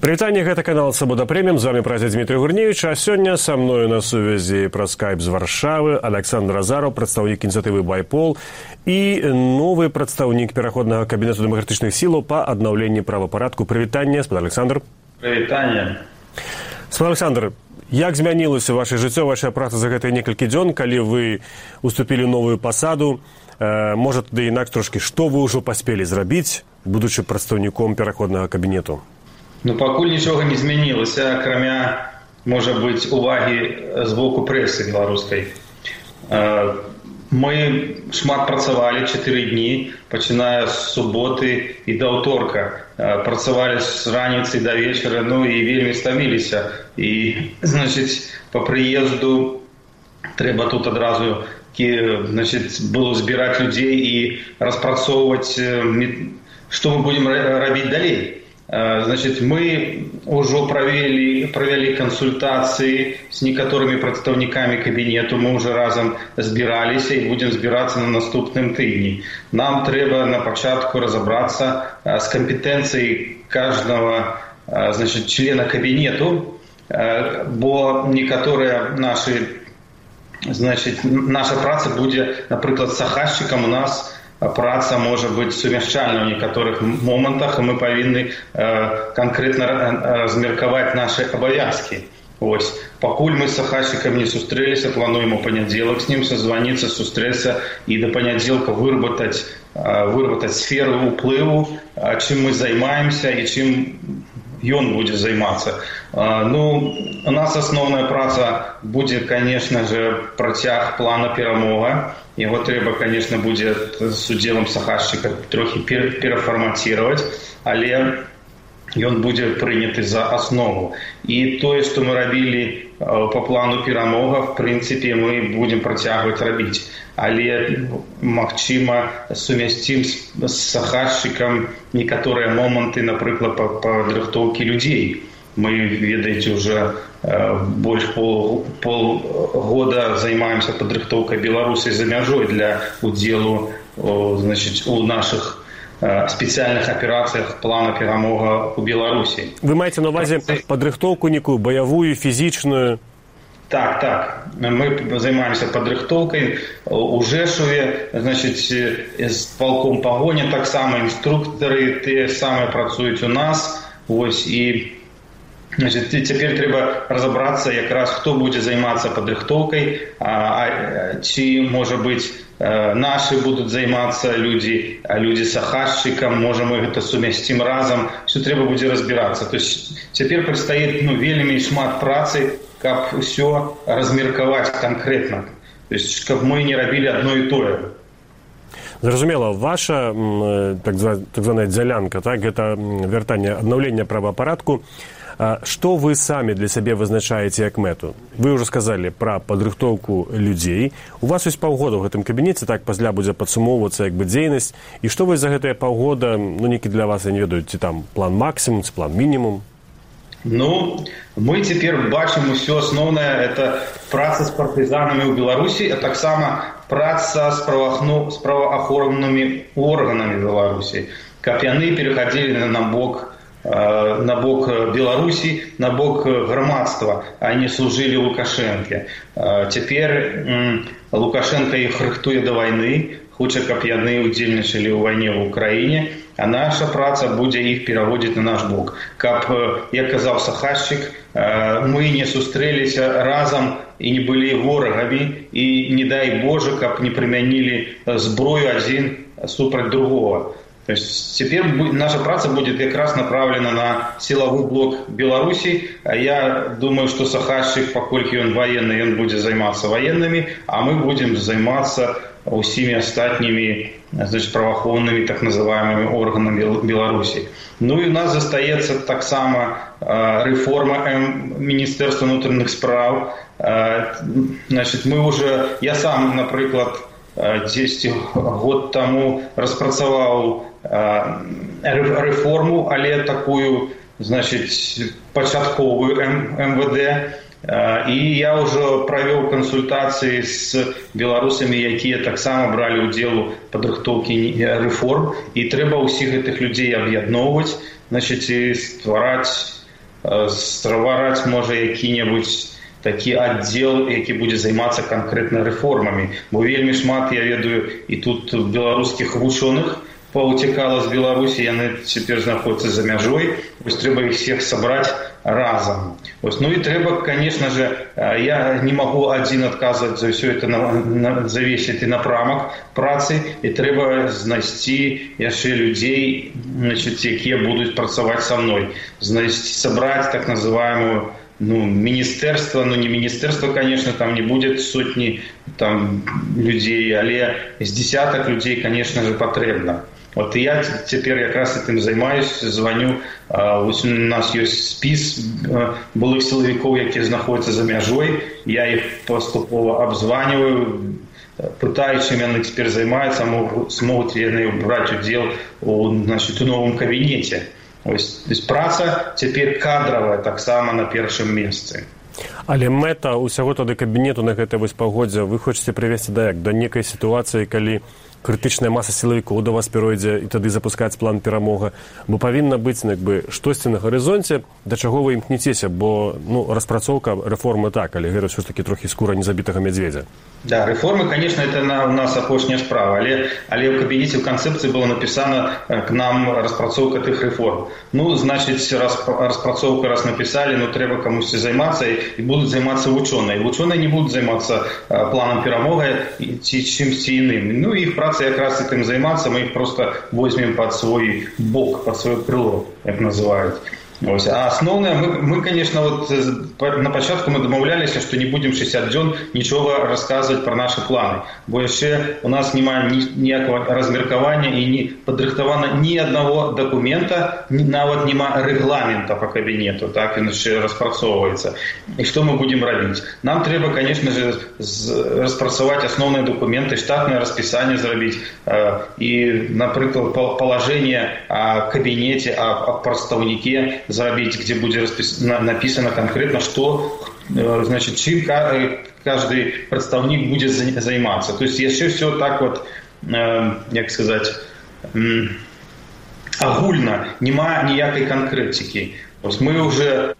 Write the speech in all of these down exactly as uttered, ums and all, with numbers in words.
Прывітанне, гэта канал Свабода Прэміум, з вами прадзед Дмітрий Гурневич, а сёння са мною на сувязі праз скайп з Варшавы Александр Азаров, прадстаўнік ініцыятывы «Байпол» і новы прадстаўнік пераходнага кабінету дэмакратычных сілаў па аднаўленні правапарадку. Прывітанне, спадар Александр. Прывітанне. Спадар Александр, як змянілася ваша жыццё, ваша праца за гэтыя некалькі дзён, калі вы уступілі новую пасаду? Можа, тады інакш трошкі, што вы ўжо паспелі зрабіць, будучы прадстаўніком пераходнага кабінету? Ну, пакуль нічога не змянілася, акрамя, можа быць, увагі з боку прэсы беларускай. Мы шмат працавалі чатыры дні, пачиная з суботы і да ўторка. Працавалі з раніцы да вечара, ну і вельмі стаміліся. І, значыць, па прыезду трэба тут адразу, значыць, было збіраць людзей і распрацоўваць, што мы будзем рабіць далей. Значит, мы уже провели, провели консультации с некоторыми представниками кабинету, мы уже разом збирались и будем збираться на наступным тыдні. Нам треба на початку разобраться с компетенцией каждого, значит, члена кабинету, бо некоторые наши, значит, наша праца будет, например, с сахашчиком у нас праца можа быць сумяшчальна ў некаторых момантах, і мы павінны э, канкрэтна размеркаваць нашы абавязкі. Ось. Пакуль мы з сахашчыкам не сустрэліся, плануем у панядзелак з ним созваніцца, сустрэцца і да панядзелка выработаць, э, выработаць сферу ўплыву, э, чым мы займаемся і чым ён будзе займацца. Э, ну, у нас асноўная праца будзе, конечно же, працяг плана перамога. Его трэба, конечно, будзе з удзелам сахашчыка трохі перафармаціраваць, але ён будзе прыняты за аснову. І тое, што мы рабілі па плану перамога, в прынцыпе, мы будзем працягваць рабіць. Але, магчыма, сумясцім з сахашчыкам некаторыя моманты, напрыклад, па падрыхтоўкі людзей. Мы, ведаеце, уже больш пол, полгода займаемся падрыхтоўкай беларусай за мяжой для удзелу, значит, у наших спецыяльных аперацыях плана перамога ў Беларусі. Вы маеце на увазе падрыхтоўку некую баявую, фізічную? Так, так. Мы займаемся падрыхтоўкай у Жэшуве, значит, з палком пагоня таксама інструктары тыя самыя працуюць у нас. Вось, і значит, цяпер трэба разабрацца якраз, хто будзе займацца падрыхтоўкай, а, а ці, можа быць, нашы будуць займацца людзі, а людзі сахашчыкам, можа, мы гэта сумясцім разам, все трэба будзе разбірацца. То есть цяпер прадстаіць, ну, вельмі шмат працы, каб усё размеркаваць канкрэтна. То есть, каб мы не рабілі адно і тое. Зразумела, ваша так званая дзялянка, так, гэта вяртанне, аднаўленне правапарадку. Што вы самі для сябе вызначаеце як мэту? Вы ўжо сказалі пра падрыхтоўку людзей. У вас ёсць паўгода ў гэтым кабінеце, так пасля будзе падсумоўвацца як бы дзейнасць. І што вы за гэтыя паўгода, ну, некі для вас, я не ведаю, ці там план максімум, ці план мінімум? Ну, мы цяпер бачым усё асноўнае, это праца з партызанамі ў Беларусі, а таксама праца з праваахоўнымі органамі Беларусі, каб яны перахадзілі на бок на бок Беларусі, на бок грамадства, а не служылі Лукашэнке. Цяпер Лукашенко іх рыхтуе да вайны, хоча, каб яны удзельнічалі ў вайне ў Украіне, а наша праца будзе іх пераводзіць на наш бок. Каб, як казаў сахашчык, мы не сустрэліся разам і не былі ворагамі, і не дай Божа, каб не прымянілі зброю адзін супраць другого. То есть теперь наша праца будет как раз направлена на силовой блок Беларуси. Я думаю, что сахашчик, покольки он военный, он будет заниматься военными, а мы будем заниматься усими остатними, значит, правоохранными так называемыми органами Беларуси. Ну и у нас застаецца так само реформа Министерства внутренних справ. Значит, мы уже, я сам, например, десять год тому распрацаваў реформу, але такую, значит, пачатковую эм вэ дэ. І я ўжо правёў кансультацыі з беларусамі, якія таксама бралі ўдзел у падрыхтоўкі рэформ, і трэба ўсіх гэтых людзей аб'ядноўваць, значит, і ствараць ствараць можа які-небудзь такі аддзел, які будзе займацца канкрэтна рэформамі. Бо вельмі шмат, я ведаю, і тут беларускіх вучоных паўцякала з Беларусі, яны цяпер знаходзяцца за мяжой. Вось трэба іх всех сабраць разам. Вось, ну і трэба, конечно же, я не магу адзін адказваць за ўсё это, на, на, за весь гэты напрамак працы, і трэба знайсці яшчэ людзей, значит, якія будуць працаваць са мной. Знайсці, сабраць так называемую ну, министерство, ну не министерство, конечно, там не будет сотни там, людей, але с десяток людей, конечно же, потребно. Вот и я теперь как раз этим занимаюсь, звоню, у нас есть спис былых силовиков, которые находятся за мяжой, я их поступово обзваниваю, пытаюсь, чем они теперь занимаются, смогут ли они брать удел у, значит, у новом кабинете. То есть праца цяпер кадравая таксама на першым месцы. Але мэта ўсяго тады кабінету на гэтай вось пагодзе вы хочаце прывесці да як да некай сітуацыі, калі крытычная маса сілавікоў да вас перайдзе і тады запускаць план перамога, бо павінна быць як бы штосьці на гарызонце, да чаго вы імкнецеся, бо ну распрацоўка рэформы так, але гэта ўсё ж такі трохі скура незабітага мядзведзя. Да, реформы, конечно, это на, у нас апошняя справа, але, але в кабинете в концепции было написано к нам распрацоўка тых реформ. Ну, значит, распрацоўка раз написали, но треба комусь займаться, и будут заниматься ученые. Ученые не будут заниматься планом перамога ці чимсь иным. Ну, их праца как раз этим заниматься, мы их просто возьмем под свой бок, под свое крыло, как называют. Ось. А основное, мы, мы, конечно, вот на початку мы домовлялись, что не будем шестьдесят дзён ничего рассказывать про наши планы. Бо яшчэ у нас нема ніякого размеркавання и не падрыхтавана ни одного документа, нават нема регламента по кабинету, так он еще распрацоўваецца. И что мы будем робить? Нам треба, конечно же, распрацаваць основные документы, штатное расписание зрабіць и, например, положение о кабинете, о, о прадстаўніке зрабіць, где будет написано конкретно, что, значит, чым каждый представник будет заниматься. То есть если все так вот, как сказать, агульно, нема ніякой конкретики. Мы уже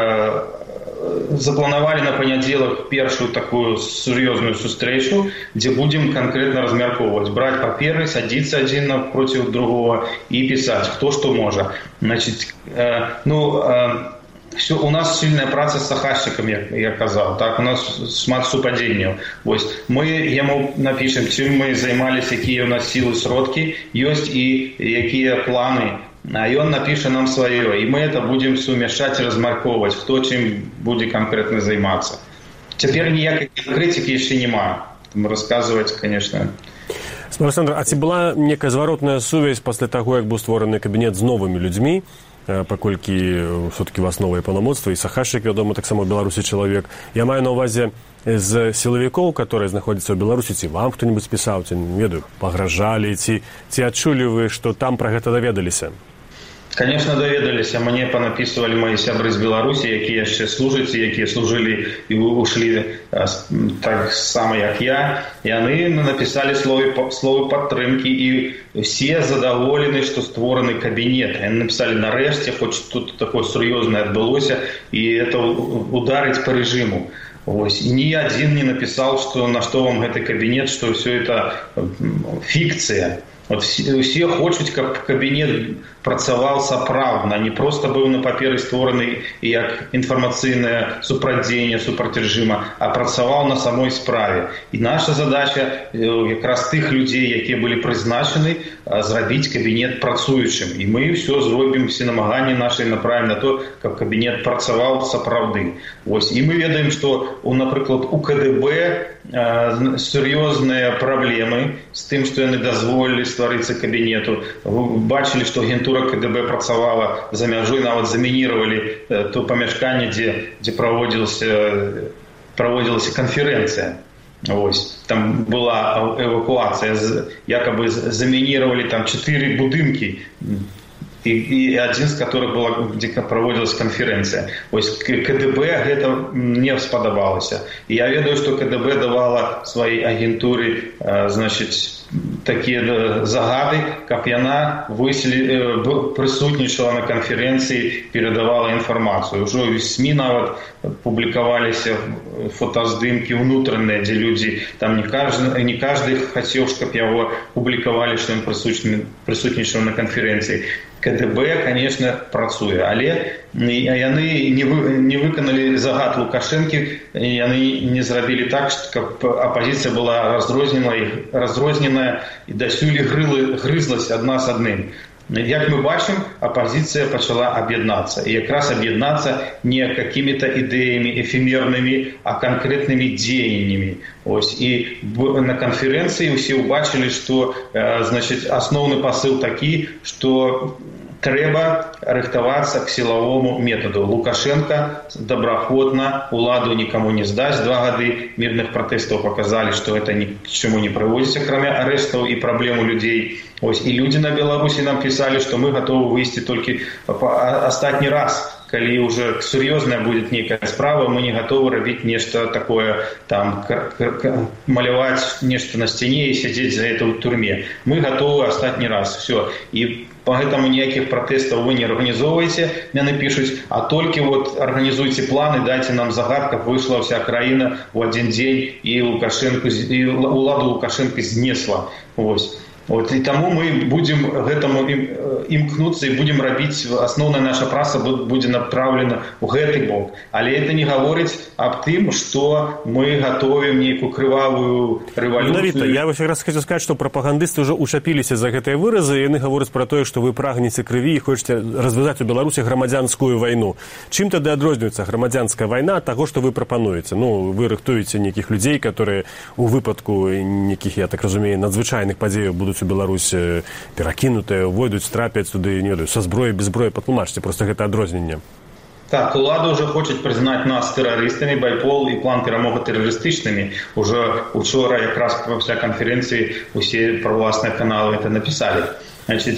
запланировали на понедельник первую такую серьезную встречу, где будем конкретно размерковывать, брать паперы, садиться один напротив другого и писать, кто что может. Значит, э, ну, э, все, у нас сильная праца с сахашчиками, я казал, так, у нас шмат супадзенняў. Вось, мы ему напишем, чым мы займались, какие у нас силы, сродки, есть и какие планы. А он напишет нам свое, и мы это будем сумяшчаць и размарковывать, кто чем будет конкретно заниматься. Теперь никакой конкретики еще нема. Рассказывать, конечно. Александр, а ці была некая зваротная сувязь после того, как был створаны кабинет с новыми людьми, паколькі все-таки у вас новые паўнамоцтвы, и сахашчык, вядома, таксама ў Беларусі чалавек. Я маю на увазе з сілавікоў, которые знаходзяцца ў Беларусі, ці вам хто-нибудь пісаў, ці, не ведаю, пагражалі, ці, ці адчулі вы, што там пра гэта даведаліся? Конечно, даведаліся. Мне панапісвалі мои сябры з Беларусі, якія яшчэ служаць, якія служылі і ушли так само, як я. Яны написали словы, словы падтрымкі, і все задаволены, што створаны кабінет. Яны написали нарэшце, хоць тут такое сур'ёзнае адбылося, і это ударыць по режиму. Ось. І ні адзін не написал, что на што вам гэты кабінет, што все это фікцыя. Вот все, все хочуць, каб кабінет працаваў сапраўдна, не просто быў на паперы створаны як інфармацыйнае супрацьдзеянне супраць рэжыма, а працаваў на самой справе. І наша задача якраз тых людзей, якія былі прызначаны, зрабіць кабінет працуючым. І мы все зробім, все намаганні наши направим на то, каб кабінет працаваў сапраўды. Ось. І мы ведаем, што, напрыклад, у ка дэ бэ сур'ёзныя праблемы з тым, што яны дазволілі стварыцца кабінету. Вы бачылі, што агентура ка дэ бэ працавала за мяжой, нават замінировали то памяшканне, дзе, дзе праводзілася, праводзілася канферэнцыя. Ось. Там была эвакуацыя, якобы замінировали там четыре будынкі, и, и один из которых была, где проводилась конференция. Ось ка дэ бэ это не сподобалось. И я ведаю, что ка дэ бэ давала своей агентуре, значит, такія загады, каб яна прысутнічала на канферэнцыі, перадавала інфармацыю. Ужо ў СМІ нават публікаваліся фотаздымкі ўнутраныя, дзе людзі, там не каждый, не каждый хацеў, каб яго публікавалі, што ён прысутнічаў на канферэнцыі. КДБ, конечно, працуе, але яны не, вы, не выканалі загад Лукашэнкі, яны не зрабілі так, каб апазіцыя была разрозненая і дасюль грызлась адна з адным. Як мы бачым, апозіція пачала аб'яднацца. І якраз аб'яднацца не какими-то ідэямі эфемернымі, а канкрэтнымі дзеяннямі. Ось. І на канферэнцыі ўсе ўбачылі, што значит, асноўны пасыл такі, што трэба рыхтавацца к сілавому методу. Лукашенко добраахвотна уладу никому не здасць. Два гады мирных протестов показали, что это ни к чему не приводится, кроме арестов и проблем у людей. Ось. И люди на Беларуси нам писали, что мы готовы выйти только остатний раз. Коли уже серьезная будет некая справа, мы не готовы робить нечто такое, там, малявать нечто на стене и сидеть за это в тюрьме. Мы готовы остатний раз. Все. И поэтому никаких протестов вы не организовываете, мне напишут, а только вот организуйте планы, дайте нам загад, как вышла вся краина в один день, и Лукашенко, и уладу Лукашенко знесла. Вот. Вот, и тому мы будем гэтаму імкнуцца і будем рабіць, асноўная наша праца будзе направлена ў гэты бок. Але это не гаворыць аб тым, што мы готовим нейкую крывавую рэвалюцыю. Навіта, я вось раз хочу сказаць, што прапагандысты ўжо ушапіліся за гэтыя выразы, і яны гавораць пра тое, што вы прагнеце крыві і хочаце развязаць у Беларусі грамадзянскую вайну. Чым тады адрозніваецца грамадзянская вайна ад таго, што вы прапануеце? Ну, вы рыхтуеце нейкіх людзей, которые у выпадку нейкіх, я так разумею, надзвычайных падзеяў будуць у Беларусь перакінутыя, войдуць, трапяць туды, не ведаю, са зброяй, без зброі. Патлумачце просто гэта адрозненне. Так, улада уже хочет признать нас террористами, байпол и план перемога террористичными. Уже учора якраз після конференции все провластные каналы это написали. Значит,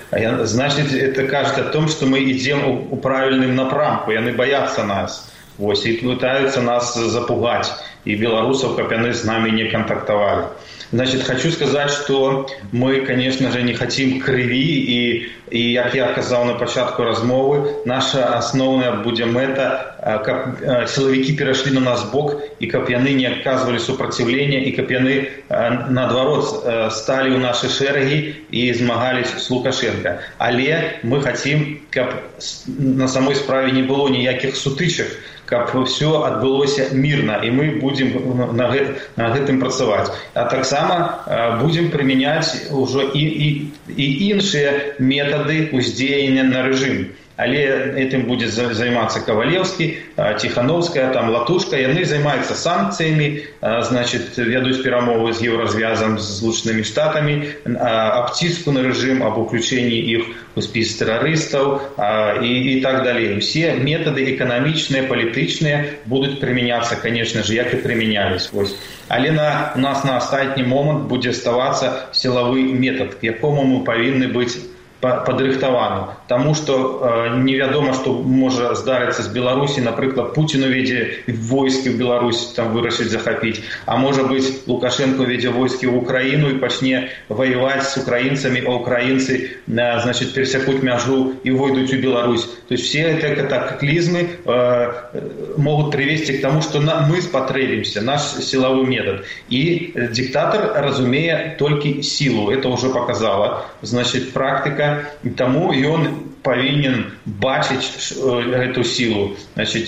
значит, это кажет о том, что мы идем у правильным напрамку, и они боятся нас. Вот, и пытаются нас запугать. И белорусов, как они с нами не контактовали. Значит, хочу сказать, что мы, конечно же, не хотим криві, і, і як я казав на початку розмови, наша основна буде мета, каб силовики перейшли на наш бок, і каб яны не оказывали сопротивления, і каб яны, наоборот, стали у наші шереги і змагались з Лукашенко. Але ми хотим, каб на самой справе не було ніяких сутичок, каб все адбылося мирно, і мы будем на, гэт, на гэтым працаваць. А таксама будем применять уже и, и, и іншыя методы уздзеяння на режим. Але этим будет займаться Ковалевский, Тихановская, там Латушка. Яны займаются санкциями, значит, ведут перемовы с Еврозвязом, с Злученными Штатами, об тиску на режим, об уключении их в список террористов и, и так далее. Все методы экономичные, политичные будут применяться, конечно же, як и применялись. Але на, у нас на остатний момент будет оставаться силовой метод, к якому мы повинны быть падрыхтаваны. Таму што э, невядома, што можа здарыцца з Беларусі, напрыклад, Пуцін уведзе войскі ў Беларусь, там вырашыць захапіць, а можа быць Лукашенко уведзе войскі ў Украіну і пачне ваяваць з украінцамі, а украінцы э, значит, пересякуць мяжу і войдуць у Беларусь. То есть все эти катаклизмы э, могут привести к тому, что на, мы спотребимся, наш силовой метод. И диктатор разумеет только силу. Это уже показала, значит, практика. И тому и он повинен бачить эту силу. Значит,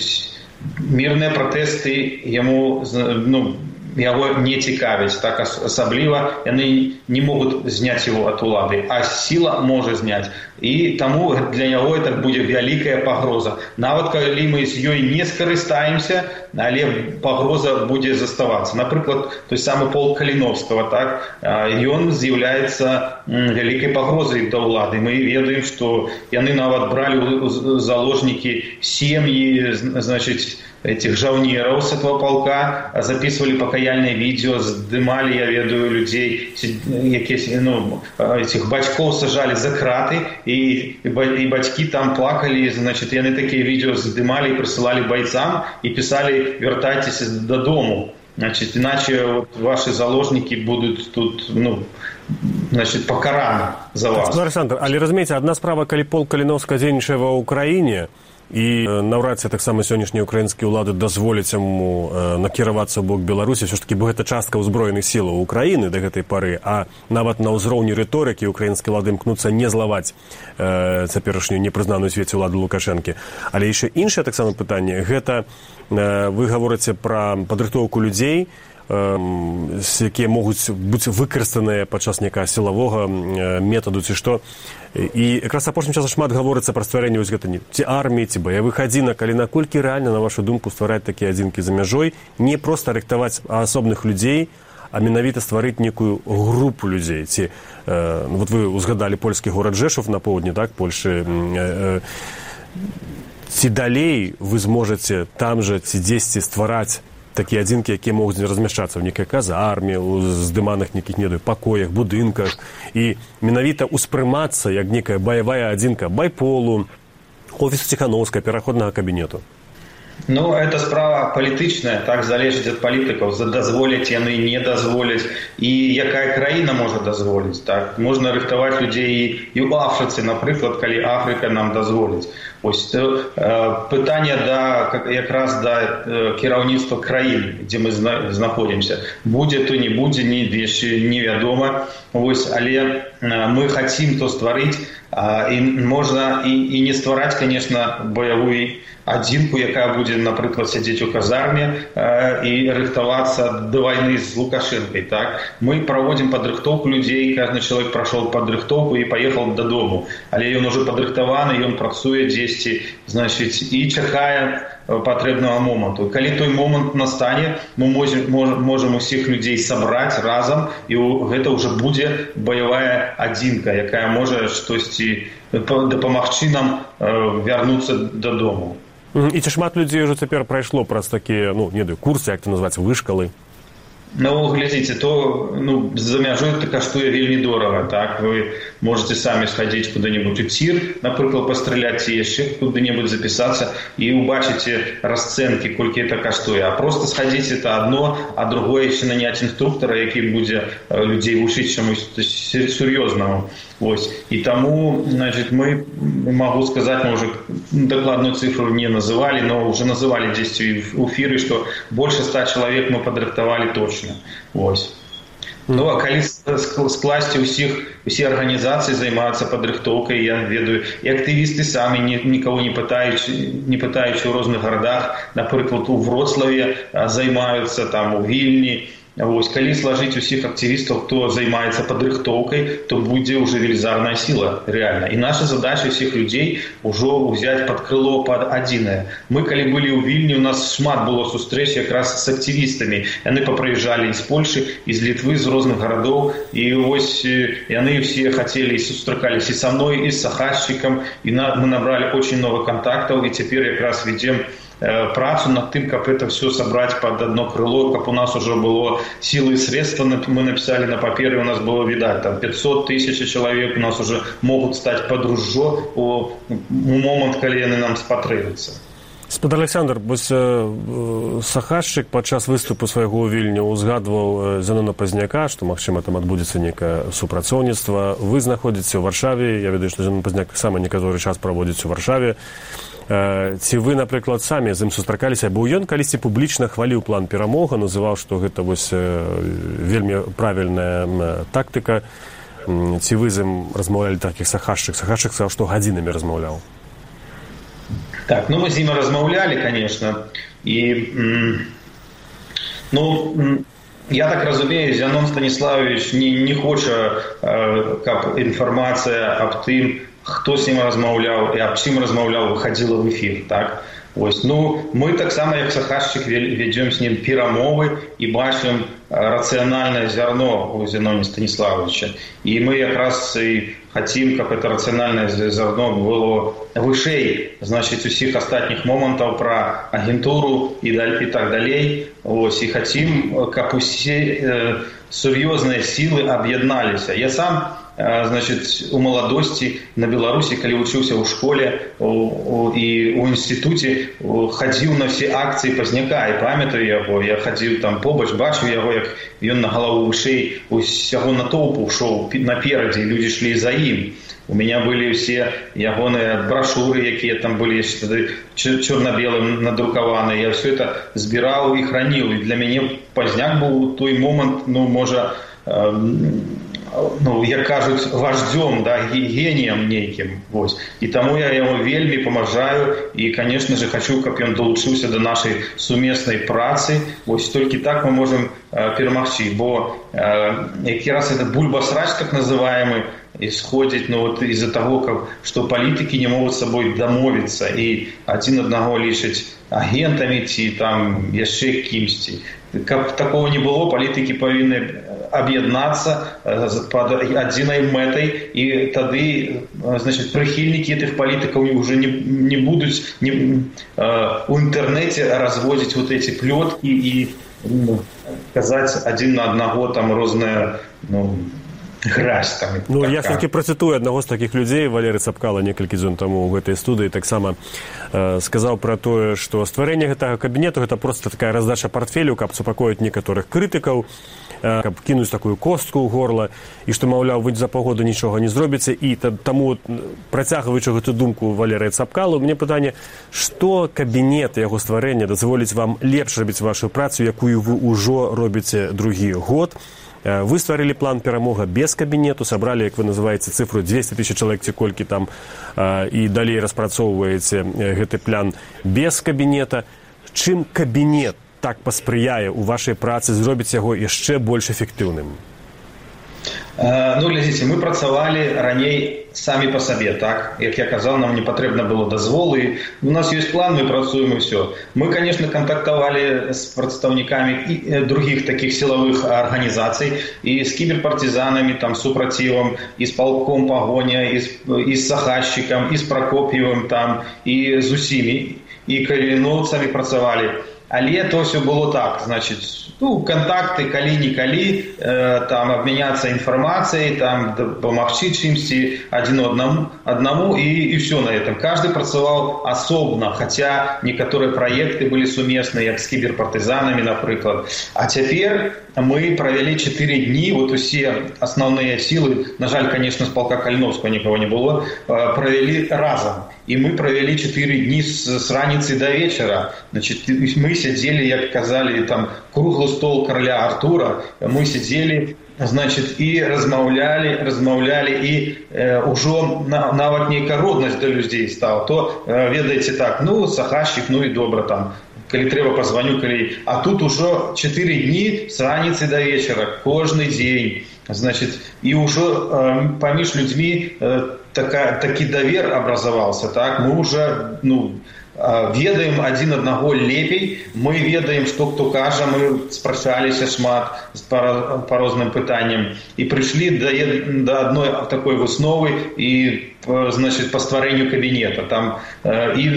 мирные протесты ему, ну, его не цікавить так особливо, они не могут снять его от улады, а сила может снять. И тому для него это будет великая погроза. Нават коли мы с ёй не скористаемся, але погроза будет заставаться. Например, той самый полк Калиновского, так, и он является великой погрозой до улады. Мы ведаем, что яны нават брали заложники семьи, значит, этих жаўнераў с этого полка, записывали покаяльные видео, здымали, я ведаю, людей, ну, этих бацькоў сажали за краты, и, и бацькі там плакали, значит, яны такие видео здымали и присылали бойцам, и писали «вертайтесь додому». Значит, иначе вот ваши заложники будут тут, ну, значит, покараны за вас. Александр, але разумееце, адна справа, калі полк Каліновска дзейнічае ва ўкраіне, і наўрад ці таксама сённяшнія украінскія ўлады дазволяць яму накіравацца ў бок Беларусі, ўсё ж такі, бо гэта частка ўзброеных сілаў Украіны да гэтай пары, а нават на ўзроўні рыторыкі украінскія ўлады імкнуцца не злаваць э, цяперашнюю непрызнаную свеце ўладу Лукашэнкі. Але яшчэ іншае таксама пытанне, гэта э, вы гаворыце пра падрыхтоўку людзей, якія могуць быць выкарыстаныя падчас некага сілавога метаду ці што. І якраз апошнім часам шмат гаворыцца пра стварэнне вось гэта ці арміі, ці баявых адзінак, але наколькі рэальна, на вашу думку, ствараць такія адзінкі за мяжой, не проста рыхтаваць асобных людзей, а менавіта стварыць некую групу людзей. Ці, э, вот вы узгадалі польскі горад Жэшув на поўдні, так, Польшы. Э, э, ці далей вы зможаце там жа ці дзесьці ствараць такія адзінкі, якія могуць размяшчацца ў нейкай казарме, у здыманых нейкіх, не ведаю, пакоях, будынках, і менавіта ўспрымацца як некая баявая адзінка байполу, офісу Ціхановскага, пераходнага кабінету? Ну, это справа палітычная, так, залежыць ад палітыкаў, дазволяць яны, не дазволяць, і якая краіна можа дазволіць, так. Можна рыхтаваць людзей і ў Афрыцы, напрыклад, калі Афрыка нам дазволіць. Ось, э, пытанне да, якраз да э, кіраўніцтва краіны, дзе мы знаходзімся. Будзе то, не будзе, не, невядома. Ось, але э, мы хацім то стварыць, э, і можна і, і не ствараць, конечно, баявую адзінку, якая будзе, напрыклад, сядзець у казарме э, і рыхтавацца да вайны з Лукашэнкай, так. Мы праводзім падрыхтоўку людзей, кожны чалавек прайшоў падрыхтоўку і паехаў дадому. Але ён ужо падрыхтаваны, ён працуе дзесьці, значыць, і чакае патрэбнага моманту. Калі той момант настане, мы можем, можем усіх людзей сабраць разам, і гэта ўжо будзе баявая адзінка, якая можа штосьці дапамагчы нам э, вярнуцца дадому. І ці шмат людзей ўжо цяпер прайшло праз такія, ну, не ведаю, курсы, як то назваць, вышкалы? Ну, глядзіце, то, ну, за мяжой это каштуе вельмі дорага, так, вы можете самі схадзіць куды-небудзь у цір, напрыклад, пастраляць ці яшчэ куды-небудзь запісацца і убачыце расцэнкі, колькі это каштуе. А просто схадзіць это адно, а другое яшчэ наняць інструктара, які будзе людзей вучыць чамусь сур'ёзнаму. Ось. І таму, значит, мы, могу сказаць, мы уже дакладную цифру не называли, но уже называли здесь в эфире, что больше ста человек мы подрыхтовали точно. Ось. Ну, а калі скласці ўсіх, усе арганізацыі займаюцца падрыхтоўкай, я ведаю, і актывісты самі нікого не пытаюць, не пытаюць у розных гарадах, напрыклад, у Вроцлаве займаюцца, там, у Вільні. Вось, калі сложить усіх активістаў, хто займаецца падрыхтоўкай, то будзе уже велізарная сила, реально. І наша задача всіх людей ўжо ўзяць под крыло под адзінае. Мы, калі былі ў Вільні, у нас шмат было сустрэч якраз з активістамі. Яны папрыязджалі з Польшы, з Літвы, з розных гарадоў, і вось яны все хотели, сустракались и со мной, и с Сахашчиком, и на, мы набрали очень много контактов, и теперь якраз ведем працу над тым, каб это все собрать под одно крыло, каб у нас уже было силы и средства, мы написали на папере, у нас было видать, там пятьсот тысяч человек у нас уже могут стать под ружжо у, у момент, калі яны нам спатрэбяцца. Спадар Александр, вось Сахашчык падчас выступу свайго ў Вільні узгадваў Зянона Пазняка, што, магчыма, там адбудзецца некае супрацоўніцтва. Вы знаходзіцеся ў Варшаве, я ведаю, што Зянон Пазняк таксама некаторы час праводзіць у Варшаве. Ці вы, напрыклад, самі з ім сустракаліся, бо ён калісьці публічна хваліў план перамога, называў, што гэта вось вельмі правільная тактыка. Ці вы з ім размаўлялі такіх Сахашчык? Сахашчык сказаў, што гадзінамі размаўляў. Так, ну мы з ім размаўлялі, конечно, і, ну, я так разумею, Зянон Станіславович не, не хоча, каб інфармацыя аб тым, хто з ім размаўляў і аб чым размаўляў, выходзіла в эфир, так? Ось, ну, мы таксама, як Сахашчык, ведзём з ним перамовы і бачым рацыянальнае зярно у Зяноне Станіславовича. І мы якраз і хацім, каб это рацыянальнае зярно было вышэй, значыць, усіх астатніх момантаў пра агентуру і, і так далей. Ось, і хацім, каб усе э, сур'ёзныя сілы аб'ядналіся. Я сам значит, у маладосці на Беларусі, калі вучыўся ў школе і ў інстытуце, хадзіў на все акцыі Пазняка і памятаю яго. Я хадзіў там побач, бачыў яго, як ён на галаву вышэй усяго натоўпу шоў наперадзе, людзі шлі за ім. У меня были все ягоныя брашуры, якія там были чорна-белым надрукаваны. Я все это збіраў і храніў. І для мяне Пазняк быў у той момант, ну, можа, э, ну, як кажуць, вождем, да, геніем нейкім. Вось. І таму я яму вельмі памажаю і, конечно же, хочу, каб ён долучыўся до нашай сумеснай працы. Вось толькі так мы можем э, перамагчы. Бо э, які раз этот бульбасрач, так называемый, исходит, ну, вот из-за того, как, что политики не могут с собой домовиться и один одного лишить агентами, ці там яшчэ кімсьці. Каб такого не было, политики повинны объединяться под одной метой, и тады, значит, прихильники этих политиков уже не, не будут не, э, в интернете разводить вот эти плетки и, ну, казать один на одного там розное, ну, грязь там. Ну, я все-таки процитую одного з таких людей, Валерий Цапкало, некалькі дзён таму ў гэтай студыі таксама э, сказаў пра тое, што стварэнне гэтага кабінету гэта просто такая раздача портфелю, каб супакоіць некаторых крытыкаў, э, каб кінуць такую костку ў горла, і што, маўляў, вы за паўгода нічога не зробіце. І таму, працягваючы гэту думку Валерыя Цапкало, мне пытанне, што кабінет яго стварэння дазволіць вам лепш рабіць вашу працу, якую вы ўжо робіце другі год. Вы стварылі план перамога без кабінету, сабралі, як вы называеце, цифру двести тысяч чалавек ці колькі там, і далей распрацоўваеце гэты план без кабінета. Чым кабінет так паспрыяе ў вашай працы, зробіць яго яшчэ больш эфектыўным? Ну, глядзіце, мы працавалі раней самі па сабе, так? Як я казаў, нам не патрэбна было дазволы. У нас ёсць план, мы працуем і все. Мы, конечно, контактавалі з прадстаўнікамі других таких силовых организаций, и с киберпартизанами, там, супротивом, и с полком Погоня, и с, и с Сахащиком, и с Прокопьевым, там, и з усімі, и каліновцамі працавалі. Але то все было так, значит, ну, контакты, калі-нікалі, э, там, обменяться информацией, там, помогчи чимсьці один одному, одному и, и все на этом. Каждый працавал особно, хотя некоторые проекты были суместные, как с киберпартизанами, например. А теперь мы провели четыре дни, вот все основные силы, на жаль, конечно, с полка Калиновского никого не было, э, провели разом. И мы провели четыре дни с, с раницы до вечера. Значит, мы сидели, як казали, там, круглый стол короля Артура. Мы сидели, значит, и размаўляли, размаўляли, и э, уже на, нават нейка роднасць до людей стала. То, э, ведаете, так, ну, Сахащик, ну и добро там. Коли треба, позвоню, коли... А тут уже четыре дни с раницы до вечера, каждый день. Значит, и уже э, поміж людьми э, така, таки довер образовался, так, мы уже, ну, э, ведаем один одного лепей, мы ведаем, что кто кажа, мы спрашаліся шмат по, по розным пытаниям, и пришли до, до одной такой высновы, и, значит, по створению кабинета, там, э, и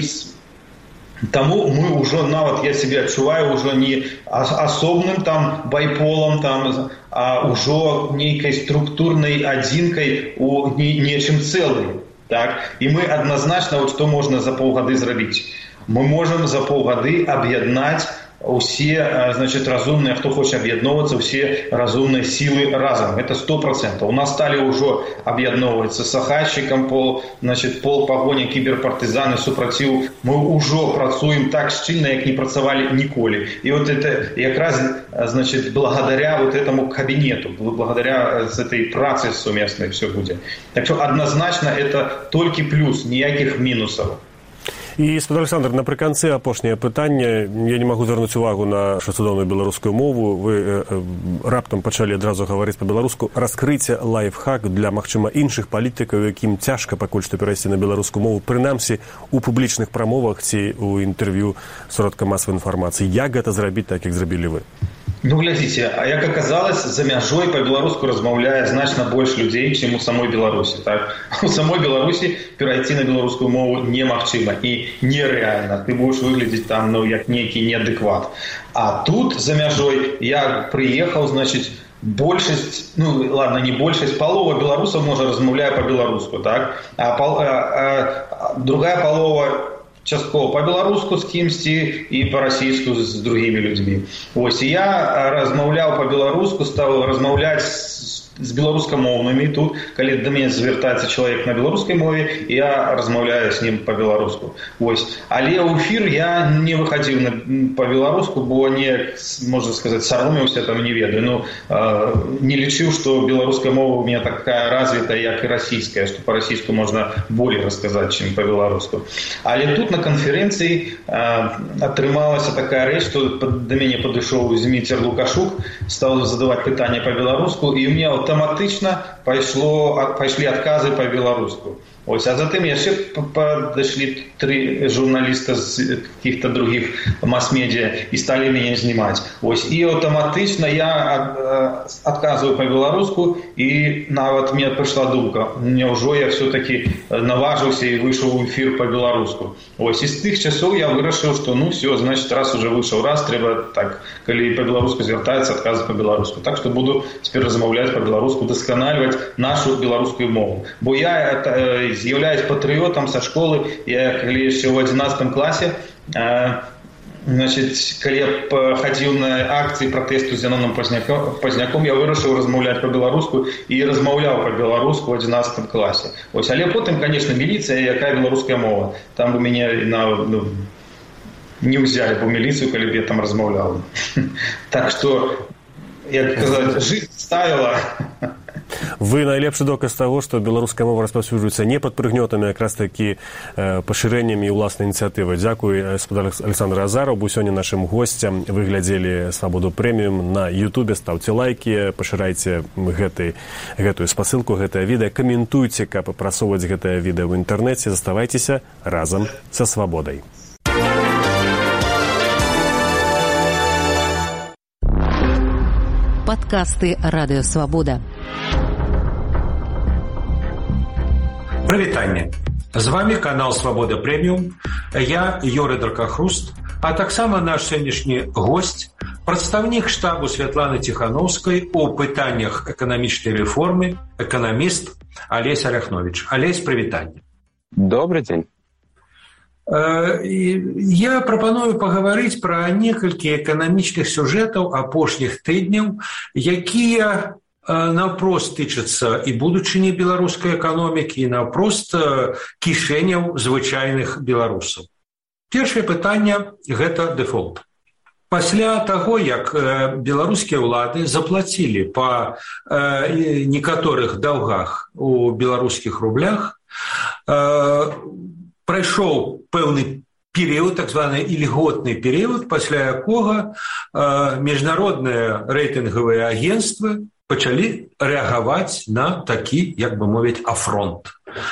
тому мы уже, нават я себя отчуваю уже не особным там байполом, там, а уже нейкой структурной одинкой у не, нечым целым. Так? И мы однозначно, вот что можно за полгоды зрабіць. Мы можем за полгоды объединять все, значит, разумные, кто хочет объединоваться, все разумные силы разом. Это сто процентов. У нас стали уже объединовываться с Сахащиком, пол, значит, пол Погоня, киберпартизаны, супротив. Мы уже працуем так щільно, як не працавали ніколі. И вот это как раз, значит, благодаря вот этому кабинету, благодаря этой праце совместной все будет. Так что однозначно это только плюс, ніяких минусов. І, спадар Александр, напрыканцы апошняе пытанне. Я не магу звярнуць увагу на цудоўную беларускую мову. Вы э, раптам пачалі адразу гаварыць па-беларуску. Раскрыйце лайфхак для, магчыма, іншых палітыкаў, якім цяжка пакуль што перайсці на беларускую мову, прынамсі у публічных прамовах ці ў інтэрв'ю сродкам масавай інфармацыі. Як гэта зрабіць так, як зрабілі вы? Ну, глядзіце, а як аказалось, за мяжой па-беларуску размаўляе значна больш людзей, чым у самой Беларусі. Так? У самой Беларусі перайти на беларускую мову немагчыма і нереально. Ты будешь выглядзець там, ну, як нейкі неадэкват. А тут за мяжой я прыехаў, значит, большасць, ну ладно, не большасць, палова беларусаў можа размаўляе па-беларуску, так? А, пал, а, а другая палова часткова па-беларуску з кімсьці і па-расійску з другімі людзьмі. Вось, і я размаўляў па-беларуску, стаў размаўляць з з беларускамоўнымі тут, калі да мяне звяртаецца чалавек на беларускай мове, я размаўляю з ним па-беларуску. Вось. Але ў эфір я не выхадзіў на, па-беларуску, бо не, можна сказаць, саромеўся, там не ведаю. Ну, э, не лічыў, што беларуская мова у меня такая развітая, як і расійская, што па-расійску можна болей расказаць, чым па-беларуску. Але тут на канферэнцыі э, атрымалася такая рэч, што да мяне падышоў Зміцер Лукашук, стаў задаваць пытанне па-беларуску, і у меня аўтаматычна пайшло, пайшлі адказы па-беларуску. Ось, а затым яшчэ падышлі тры журналіста з каких-то других мас-медіа і сталі мяне знімаць. Ось, і аўтаматычна я адказваю па-беларуску, і нават мне прыйшла думка, няўжо я все-таки наважыўся і выйшаў у эфір па-беларуску. Ось, і з тых часоў я вырашыў, што ну все, значит, раз уже выйшаў раз, трэба так, калі па-беларуску звяртаецца, адказваць па-беларуску. Так што буду цяпер размаўляць па-беларуску, дасканальваць нашу беларускую мову. Бо я з'яўляюсь патрыётам са школы. Я калі яшчэ ў адзінаццатым класе, э, значыць, калі я хадзіў на акцыі пратэсту з Зяноном Пазняком, Пазняком, я вырашыў размаўляць па-беларуску і размаўляў па-беларуску ў адзінаццатым класе. Ось, але потым, конечно, міліцыя, якая беларуская мова. Там бы мяне на, ну, не ўзялі б у міліцыю, калі б я там размаўляў. Так што, як казаць, жизнь ставіла. Вы найлепшы доказ таго, што беларуская мова распаўсюджваецца не пад прыгнётамі, якраз такі э, пашырэннямі ўласнай ініцыятывы. Дзякуй, гаспадар Александр Азараў, бо сёння нашым госцям. Вы глядзелі «Свабоду прэміум» на Ютубе. Ставце лайкі, пашырайце гэты, гэтую спасылку, гэтае відэа, каментуйце, каб прасоўваць гэтае відэа ў інтэрнэце. Заставайцеся разам са свабодай. Падкасты «Радыё Свабода». Прывітанне. З вами канал «Свабода прэміум». Я Юрый Дракахруст, а таксама наш сённяшні госць, прадстаўнік штабу Святланы Ціхановскай у пытаннях эканамічнай рэформы, эканаміст Алесь Аляхновіч. Алесь, прывітанне. Добрый дзень. Я прапаную пагаварыць пра некалькі эканамічных сюжэтаў апошніх тыдняў, якія наўпрост тычацца і будучыні беларускай эканомікі, і наўпрост кішэняў звычайных беларусаў. Першае пытанне – гэта дэфолт. Пасля таго, як беларускія ўлады заплацілі па некаторых даўгах у беларускіх рублях, прайшоў пэўны перыяд, так званы ільготны перыяд, пасля якога міжнародныя рэйтынгавыя агенцтвы пачалі рэагаваць на такі, як бы мовіць, афронт.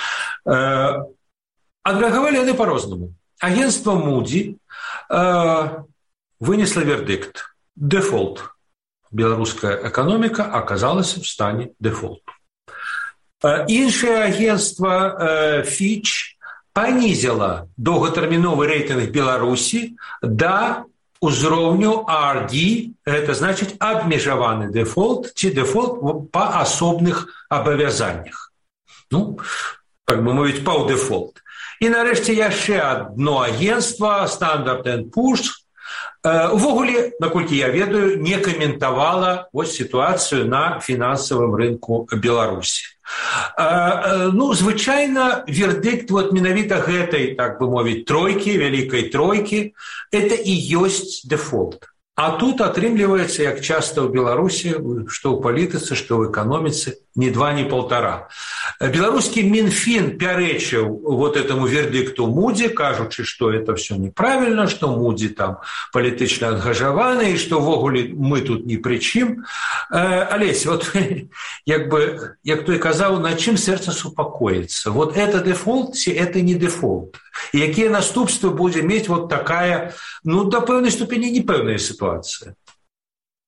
Адрэагавалі яны па-рознаму. Агенцтва Муді вынесла вердыкт. Дэфолт. Беларуская эканоміка аказалася в стане дэфолту. Іншае агенцтва Фіч панізіла доўгатэрміновы рэйтынг Беларусі да узроўню ар ді, гэта значыць абмежаваны дэфолт ці дэфолт па асобных абавязаннях. Ну, так бы мовіць, паўдэфолт. І нарэшце яшчэ адно агенцтва Standard энд Poor's увогуле, наколькі я ведаю, не каментавала вось сітуацыю на фінансавым рынку Беларусі. Ну, звычайна, вердыкт вот менавіта гэтай, так бы мовіць, тройкі, вялікай тройкі, это і ёсць дэфолт. А тут атрымліваецца, як часта ў Беларусі, што ў палітыцы, што ў эканоміцы, ні два, ні полтора. Беларускі Мінфін пярэчыў вот этому вердыкту Муді, кажучы, што это все неправільна, што Муді там палітычна ангажаваны, і што ввогуле мы тут ні пры чым. Алесь, вот, як бы, як той казаў, на чым сэрца супакоіцца? Вот это дэфолт ці это не дэфолт? І якія наступствы будзе мець вот такая, ну, да пэўнай ступені непэўная сітуацыя?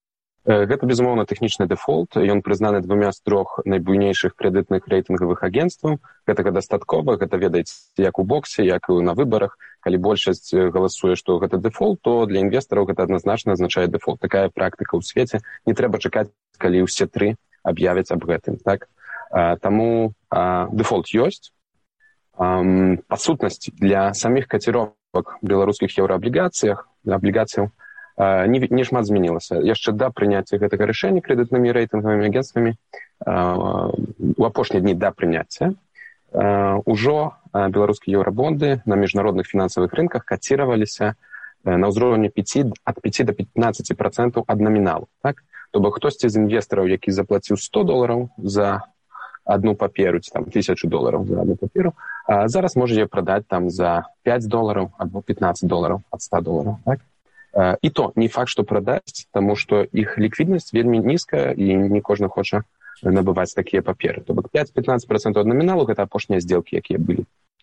Гэта, безумоўна, тэхнічны дэфолт. Ён прызнаны двумя з трох найбуйнейшых крэдытных рэйтынгавых агенцтваў. Гэтага дастаткова, гэта ведаеце, як у боксе, як і на выбарах. Калі большасць галасуе, што гэта дэфолт, то для інвестараў гэта адназначна азначае дэфолт. Такая практыка ў свеце. Не трэба чакаць, калі ўсе тры аб'явяць аб гэтым. Так? Таму дэфолт ёсць. Па сутнасці, для саміх каціровак беларускіх еўрааблігацыях, аблігацыяў, не, не шмат змянілася. Яшчэ да прыняцця гэтага рашэння крэдытнымі рэйтынгавымі агенцтвамі у апошнія дні да прыняцця ўжо беларускія еўрабонды на міжнародных фінансавых рынках каціраваліся на ўзроўні ад пяці да пятнаццаці працэнтаў ад наміналу. Так? То бок хтосьці з інвестараў, які заплаціў сто долараў за одну паперу, ці там тысячу долараў за одну паперу, а зараз можа яе прадаць там за пяць долараў або пятнаццаць долараў ад ста долараў. Так? І то не факт, што прадасць, таму што іх ліквіднасць вельмі нізкая і не кожны хоча набываць такія паперы. То бок пяць-пятнаццаць працэнтаў ад наміналу гэта апошнія здзелкі, якія былі.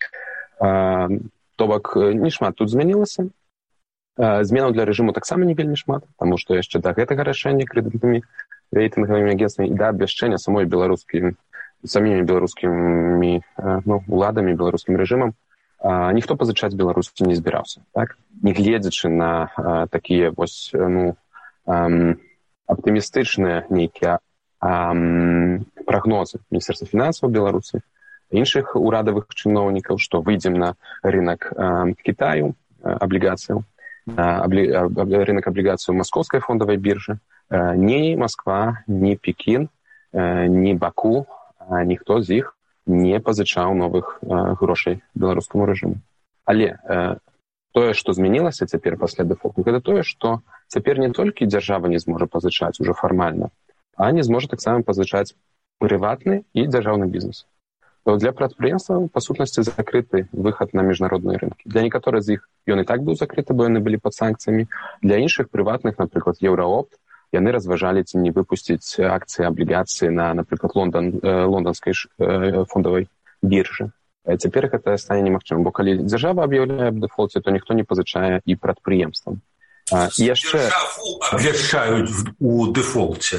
То бок не шмат тут змянілася. Зменаў для рэжыму таксама не вельмі шмат, таму што яшчэ да гэтага рашэння крэдытнымі рэйтынгавымі агенцтвамі і да абвяшчэння самой беларускімі самімі беларускімі ну, уладамі, беларускім рэжымам ніхто пазычаць Беларусі не збіраўся. Так? Нягледзячы на а, такія вось, ну, ам, аптымістычныя нейкія ам, прагнозы Міністэрства фінансаў Беларусі, іншых урадавых чыноўнікаў, што выйдзем на рынок ам, Кітаю, аблігацыяў, аблі, рынок аблігацыяў Маскоўскай фондавай біржы. А, ні Масква, ні Пекін, а, ні Баку, а, ніхто з іх не пазычаў новых э, грошай беларускаму рэжыму. Але э, тое, што змянілася цяпер пасля дэфолту, гэта тое, што цяпер не толькі дзяржава не зможа пазычаць ужо фармальна, а не зможа таксама пазычаць прыватны і дзяржаўны бізнес. То для прадпрыемстваў, па сутнасці, закрыты выхад на міжнародныя рынкі. Для некаторых з іх ён і так быў закрыты, бо яны былі пад санкцыямі. Для іншых прыватных, напрыклад, Еўраопт, яны разважалі ці не выпусціць акцыі, аблігацыі на, напрыклад, Лондан, э, лонданскай э, фондавай біржы. А цяпер гэта стане немагчымым, бо калі дзяржава аб'яўляе аб дэфолце, то ніхто не пазычае і прадпрыемствам. А, і яшчэ... Дзяржаву абвяшчаюць у дэфолце.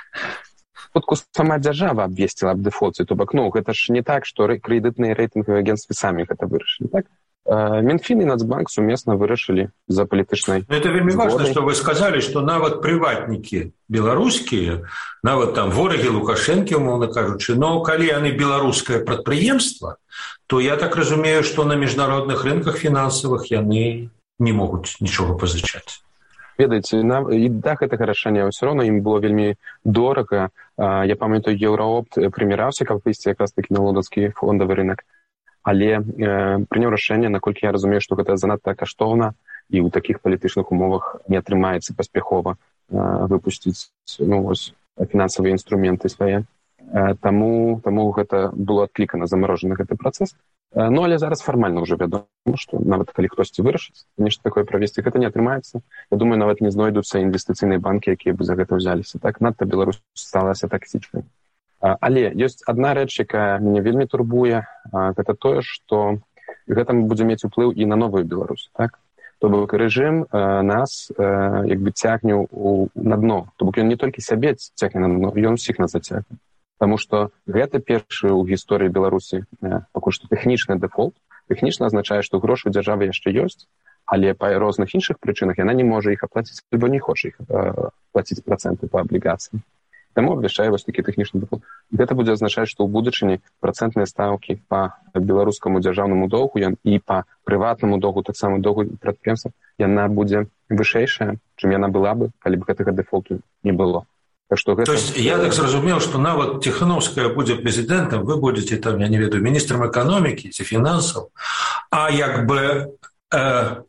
Тут сама дзяржава абвесціла аб дэфолце, то бок, ну, гэта ж не так, што крэдытныя рэйтынгавыя агенцтвы самі гэта вырашылі, так? Мінфін і Нацбанк сумесна вырашылі за палітычнай... Это вельмі важна, што вы сказалі, што нават прыватнікі беларускія, нават там ворагі Лукашэнкі, умоўна кажучы, но калі яны беларускае прадпрыемства, то я так разумею, што на міжнародных рынках фінансавых яны не могуць нічога пазычаць. Ведаеце, і да гэтага рашэння ўсё роўна ім было вельмі дорага. Я памятаю, Еўраопт прыміраўся, каб выйсці якраз такі на лонданскі фондавы рынок. Але э, прыняў рашэнне, наколькі я разумею, што гэта занадта каштоўна і ў такіх палітычных умовах не атрымаецца паспяхова э, выпусціць ну, вось, фінансавыя інструменты свае. Э, таму, таму гэта было адклікана, замарожаны гэты працэс. Э, ну, але зараз фармальна ўжо вядома, што нават калі хтосьці вырашыць, нешта такое правесці, гэта не атрымаецца. Я думаю, нават не знойдуцца інвестыцыйныя банкі, якія бы за гэта ўзяліся. Так, надта Беларусь сталася токсічнай. Але ёсць адна рэч, якая мяне вельмі турбуе, гэта тое, што гэта будзе мець уплыў і на новую Беларусь. Так? То бок рэжым нас як бы цягне на дно. То бок ён не толькі сябе цягне на дно, ён усіх нас зацягне. Таму што гэта першы ў гісторыі Беларусі пакуль што тэхнічны дэфолт. Тэхнічна азначае, што грошы ў дзяржавы яшчэ ёсць, але па розных іншых прычынах яна не можа іх аплаціць, альбо не хоча іх плаціць працэнты па аблігацыям. Таму абвяшчае вось такі тэхнічны дэфолт. Гэта будзе азначаць, што ў будучыні працэнтныя стаўкі па беларускаму дзяржаўнаму доўгу і па прыватнаму доўгу, таксама доўгу прадпрыемства, яна будзе вышэйшая, чым яна была бы, калі б гэтага дэфолту не было. Так што гэта... То есть я так зразумеў, што нават Ціханаўская будзе прэзідэнтам, вы будзеце там, я не ведаю, міністрам эканомікі ці фінансаў, а як бы э,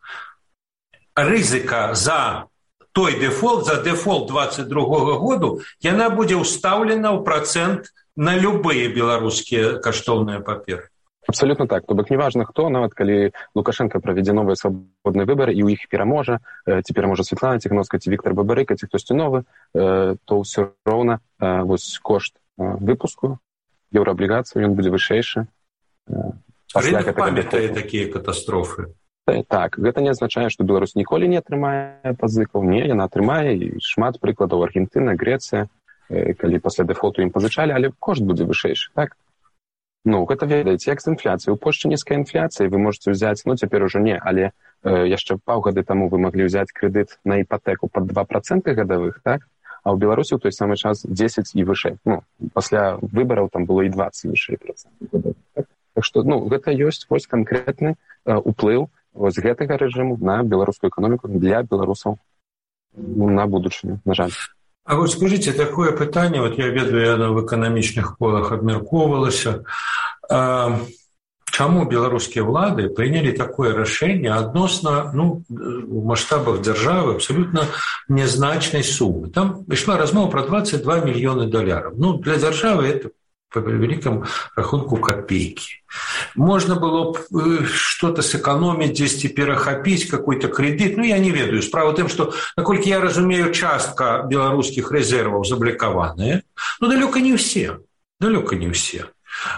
рызыка за той дэфолт, за дэфолт двадцать другога году, яна будзе ўстаўлена ў працэнт на любыя беларускія каштоўныя паперы. Абсолютно так. То бок неважна хто, нават калі Лукашенко правядзе новыя свабодныя выбары і ў іх пераможа, ці пераможа Светлана Ціханаўская, ці Віктор Бабарыка, ці хтосьці новы, то ўсё роўна вось кошт выпуску еўрааблігацый, ён будзе вышэйшы. Рынак памятае такія катастрофы. Так, гэта не азначае, што Беларусь ніколі не атрымае пазыкаў. Не, яна атрымае, і шмат прыкладаў: Аргентына, Грэцыя, калі пасля дэфолту ім пазычалі, але кошт будзе вышэйшы, так? Ну, гэта ведаеце, як з інфляцыяй. У Польшчы нізкая інфляцыя, вы можаце ўзяць, ну, цяпер ужо не, але э, яшчэ паўгады таму вы маглі ўзяць крэдыт на іпатэку пад два працэнты гадавых, так? А ў Беларусі ў той самы час дзесяць і вышэй. Ну, пасля выбараў там было і дваццаць вышэй працэнтаў гадавых, так? Так што, ну, гэта ёсць вось канкрэтны э, уплыў вось гэтага рэжыму на беларускую эканоміку для беларусаў, ну, на будучыню, на жаль. А вот скажите, такое пытанне, вот я ведаю, яно в эканамічных колах абмяркоўвалася, а, чаму беларускія ўлады прынялі такое рашэнне адносна, ну, у маштабах дзяржавы абсолютно нязначнай сумы. Там ішла размова про двадцать два мільёны даляраў. Ну, для дзяржавы это по великому рахунку копейки. Можно было бы что-то сэкономить, здесь перахапить, какой-то кредит. Ну, я не ведаю. Справа в том, что, наколькі я разумею, частка белорусских резервов заблокованная, но далеко не все. Далеко не все.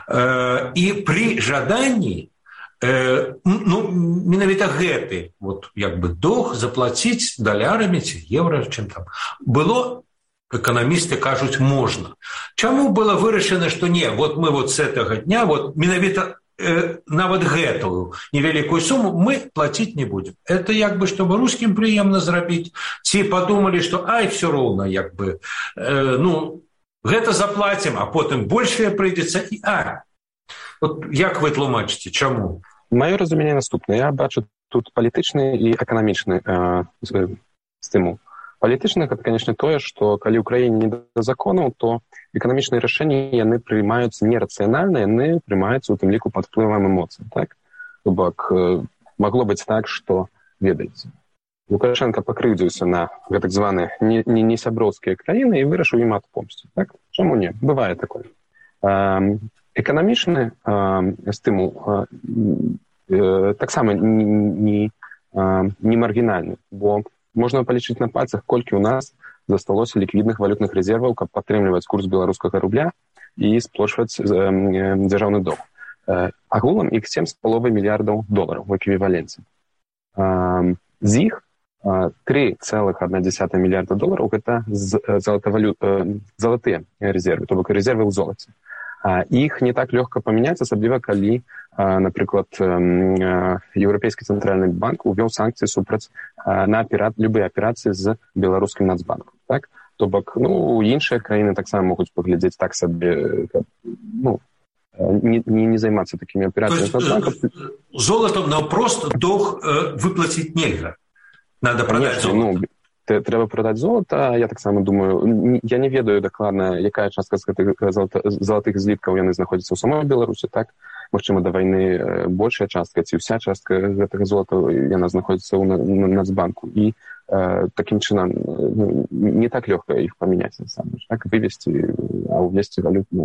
И при жадании, ну, менавіта гэты, вот, як бы, долг заплатить долярамі ці евро, чым там, было... Экономисты кажуць, можно. Чаму было вырашана, что не, вот мы вот с этого дня, вот менавіта э, нават гэтую невялікую сумму мы платить не будем. Это як бы, чтобы русским приемно зрабіць. Ці подумали, что ай, все ровно, як бы, э, ну, гэта заплатим, а потом больше прыйдется. И, а, вот як вы тлумачыце, чаму? Маё разуменне наступнае. Я бачу тут палітычны і эканамічны э, стымул. Палітычна гэта, конечно, тое, што калі ў краіне не да законаў, то эканамічныя рашэнні яны прымаюцца нерацыянальна, яны прымаюцца ў тым ліку пад уплывам эмоцый, так? То бок магло быць так, што, ведаеце, Лукашенко пакрыўдзіўся на гэтак званыя несяброўскія краіны і вырашыў ім адпомсціць, так? Чаму не? Бывае такое. Эканамічны стымул таксама не маргінальны, бо можна палічыць на пальцах, колькі ў нас засталося ліквідных валютных рэзерваў, каб падтрымліваць курс беларускага рубля і сплочваць дзяржаўны долг. Агулам іх сем з паловай мільярдаў долараў в эквіваленце. З іх тры цэлых адна дзесятая мільярда долараў гэта залатыя рэзервы, то бок рэзервы ў золаце. Іх не так лёгка памяняць, асабліва калі, напрыклад, Еўрапейскі цэнтральны банк увёў санкцыі супраць на любыя аперацыі з беларускім нацбанкам. Так? То бок, ну, іншыя краіны таксама могуць паглядзець так сабе, ну, не, не займацца такімі аперацыямі з нацбанкам. Золотом наўпрост долг выплаціць нельга. Надо продать золото. Ну, трэба прадаць золата, я таксама думаю, я не ведаю дакладна, якая частка з гэтых залатых зліткаў яны знаходзяцца ў самой Беларусі, так? Магчыма, да вайны большая частка, ці ўся частка гэтага золата яна знаходзіцца ў Нацбанку. І э, такім чынам ну, не так лёгка іх памяняць, насамрэч, так? Вывесці, а ўвесці валюту.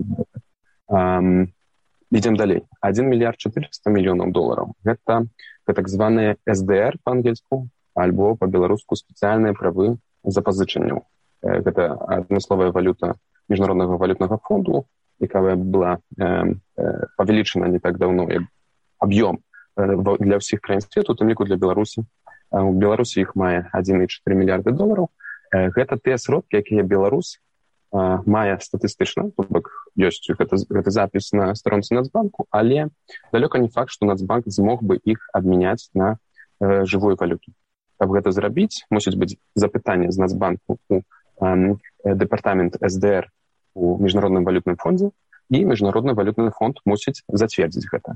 Um, ідзем далей. адзін мільярд чатырыста мільёнаў долараў. Гэта так званыя эс дэ эр па-ангельску, альбо па-беларуску спецыяльныя правы запазычанняў. Гэта адмысловая валюта міжнароднага валютнага фонду, якая была э, э, павялічана не так даўно, як аб'ём э, для ўсіх краін свету, у тым ліку для Беларусі. У Беларусі іх мае адзін цэлых чатыры мільярды долараў. Э, гэта тыя сродкі, якія Беларусь э, мае статыстычна, то бок ёсць гэта, гэта запіс на старонцы Нацбанку, але далёка не факт, што Нацбанк змог бы іх абмяняць на э, жывую валюту. Каб гэта зрабіць, мусіць быць запытанне з Нацбанку у э, дэпартамент эс дэ эр у міжнародным валютным фондзе, і міжнародны валютны фонд мусіць зацвердзіць гэта.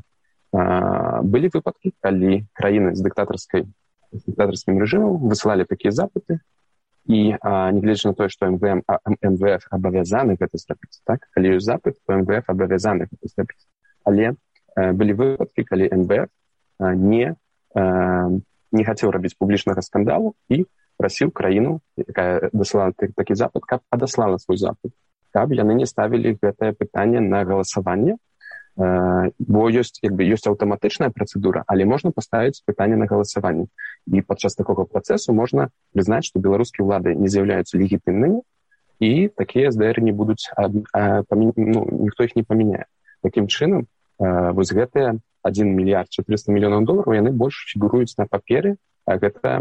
Э, былі выпадкі, калі краіны з дыктатарскай з дыктатарскім рэжымам высылалі такія запыты, і э, негледзячы на тое, што эм вэ эф абавязаны гэта зрабіць, так? Калі ёсць запыт, то эм вэ эф абавязаны гэта зрабіць. Але э, былі выпадкі, калі эм вэ эф э, не э, не хацеў рабіць публічнага скандалу і прасіў краіну, якая дасылала такі запыт, каб адаслала свой запыт, каб яны не ставілі гэтае пытанне на галасаванне, бо ёсць, як бы, ёсць аўтаматычная працэдура, але можна паставіць пытанне на галасаванне. І падчас такога працэсу можна прызнаць, што беларускія ўлады не з'яўляюцца легітымнымі, і такія эс дэ эр не будуць, ну, ніхто іх не памяняе. Такім чынам, вось гэтыя адзін мільярд чатырыста мільёнаў долараў, яны больш фігуруюць на паперы, а гэта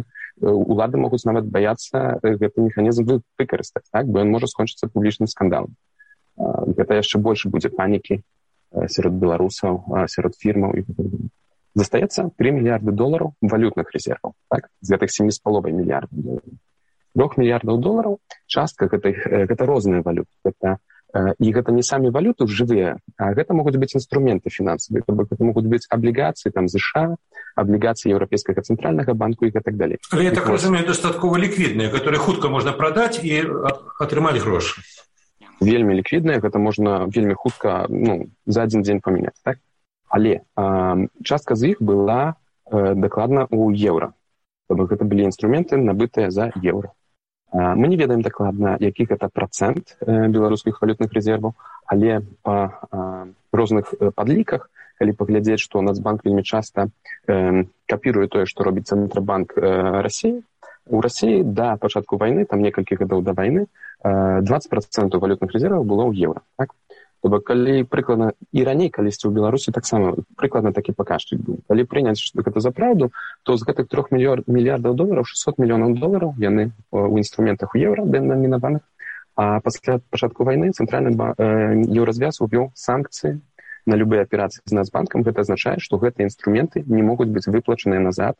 улады могуць нават баяцца гэты механізм выкарыстаць, так? Бо ён можа скончыцца публічным скандалам. Гэта яшчэ больш будзе панікі сярод беларусаў, сярод фірмаў і так далее. Застаецца тры мільярды долараў валютных рэзерваў, так? З гэтых сем з паловай мільярдаў долараў. трох мільярдаў долараў частка гэта, гэта розныя валюты. Гэта, і гэта не самі валюты жывыя, а гэта могуць быць інструменты фінансавыя. Гэта могуць быць аблігацыі там ЗША, аблігацыі Еўрапейскага цэнтральнага банку і так далее. Але я так разумею, дастаткова ліквідныя, которые хутка можна прадаць і атрымаць грошы. Вельмі ліквідныя, гэта можна вельмі хутка, ну, за адзін дзень памяняць, так? Але э, частка з іх была э, дакладна ў еўра. Тобто гэта былі інструменты, набытыя за еўра. Э, мы не ведаем дакладна, які гэта працэнт э, беларускіх валютных рэзерваў, але па э, розных э, падліках, калі паглядзець, што Нацбанк вельмі часта э, капіруе тое, што робіць Цэнтрабанк э, Расіі, у Расіі да пачатку вайны, там некалькі гадоў да вайны, э, дваццаць працэнтаў валютных рэзерваў было ў еўра, так? Тобто, калі прыкладна, і раней калісьці ў Беларусі таксама прыкладна такі паказчык быў. Калі прыняць гэта за праўду, то з гэтых трох мільярдаў долараў шэсцьсот мільёнаў долараў яны ў інструментах у еўра дэнамінаваных, а пасля пачатку вайны цэнтральны еўразвяз увёў санкцыі на любыя аперацыі з Нацбанкам. Гэта азначае, што гэтыя інструменты не могуць быць выплачаныя назад,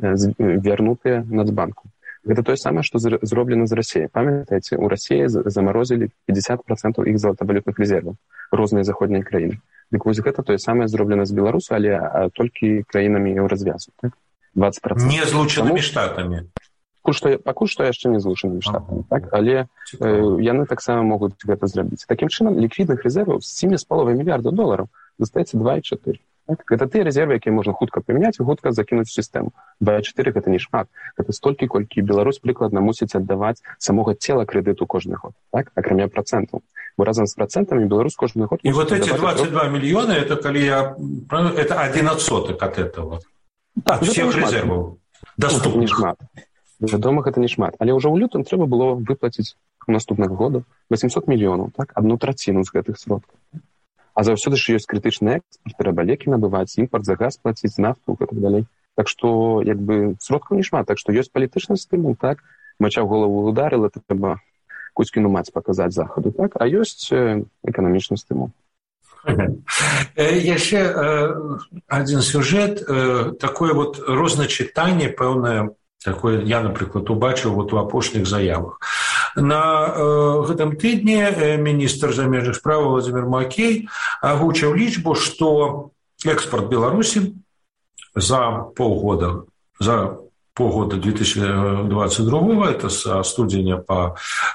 вярнутыя Нацбанку. Гэта тое самае, што зроблена з Расіяй. Памятаеце, у Расіі замарозілі пятьдесят процентов іх золотавалютных рэзерваў, розныя заходнія краіны. Дык вось гэта тое самае зроблена з Беларусю, але толькі краінамі еўразвязу, так? двадцать процентов. Не злучанымі штатамі. Пакуль што, пакуль што яшчэ не злучанымі штатамі, так? Але э, яны таксама могуць гэта зрабіць. Такім чынам, ліквідных рэзерваў з сем з паловай мільярдаў долараў застаецца два і чатыры. Так? Гэта тыя рэзервы, якія можна хутка памяняць і хутка закінуць у сістэму. два і чатыры гэта не шмат. Гэта столькі, колькі Беларусь прыкладна мусіць аддаваць самога цела крэдыту кожны год, так? Акрамя працэнтаў. Бо разам з працэнтамі Беларусь кожны год... І вот эти двадцать два мільёны, это калі я... Это один адсотак ад этого. Так, всех рэзерваў. Доступных. Не шмат. Вядома, гэта не шмат. Але ўжо ў лютым трэба было выплаціць у наступных годах восемьсот мільёнаў, так? Адну траціну з гэтых сродкаў. А заўсёды ж ёсць крытычны экспорт, трэба лекі набываць, імпорт за газ плаціць, нафту і так далей. Так што, як бы, сродкаў не шмат. Так што ёсць палітычны стымул, так? Мача ў голову ударыла, трэба Кузькіну маць паказаць захаду, так? А ёсць эканамічны стымул. Яшчэ адзін сюжэт, такое вот розначытанне, пэўнае, такое я, напрыклад, убачыў вот у апошніх заявах. На э, гэтым тыдні міністр замежных справ Владимир Макей агучыў лічбу, што экспорт Беларусі за полгода, за полгода две тысячи двадцать другого, это со студзеня по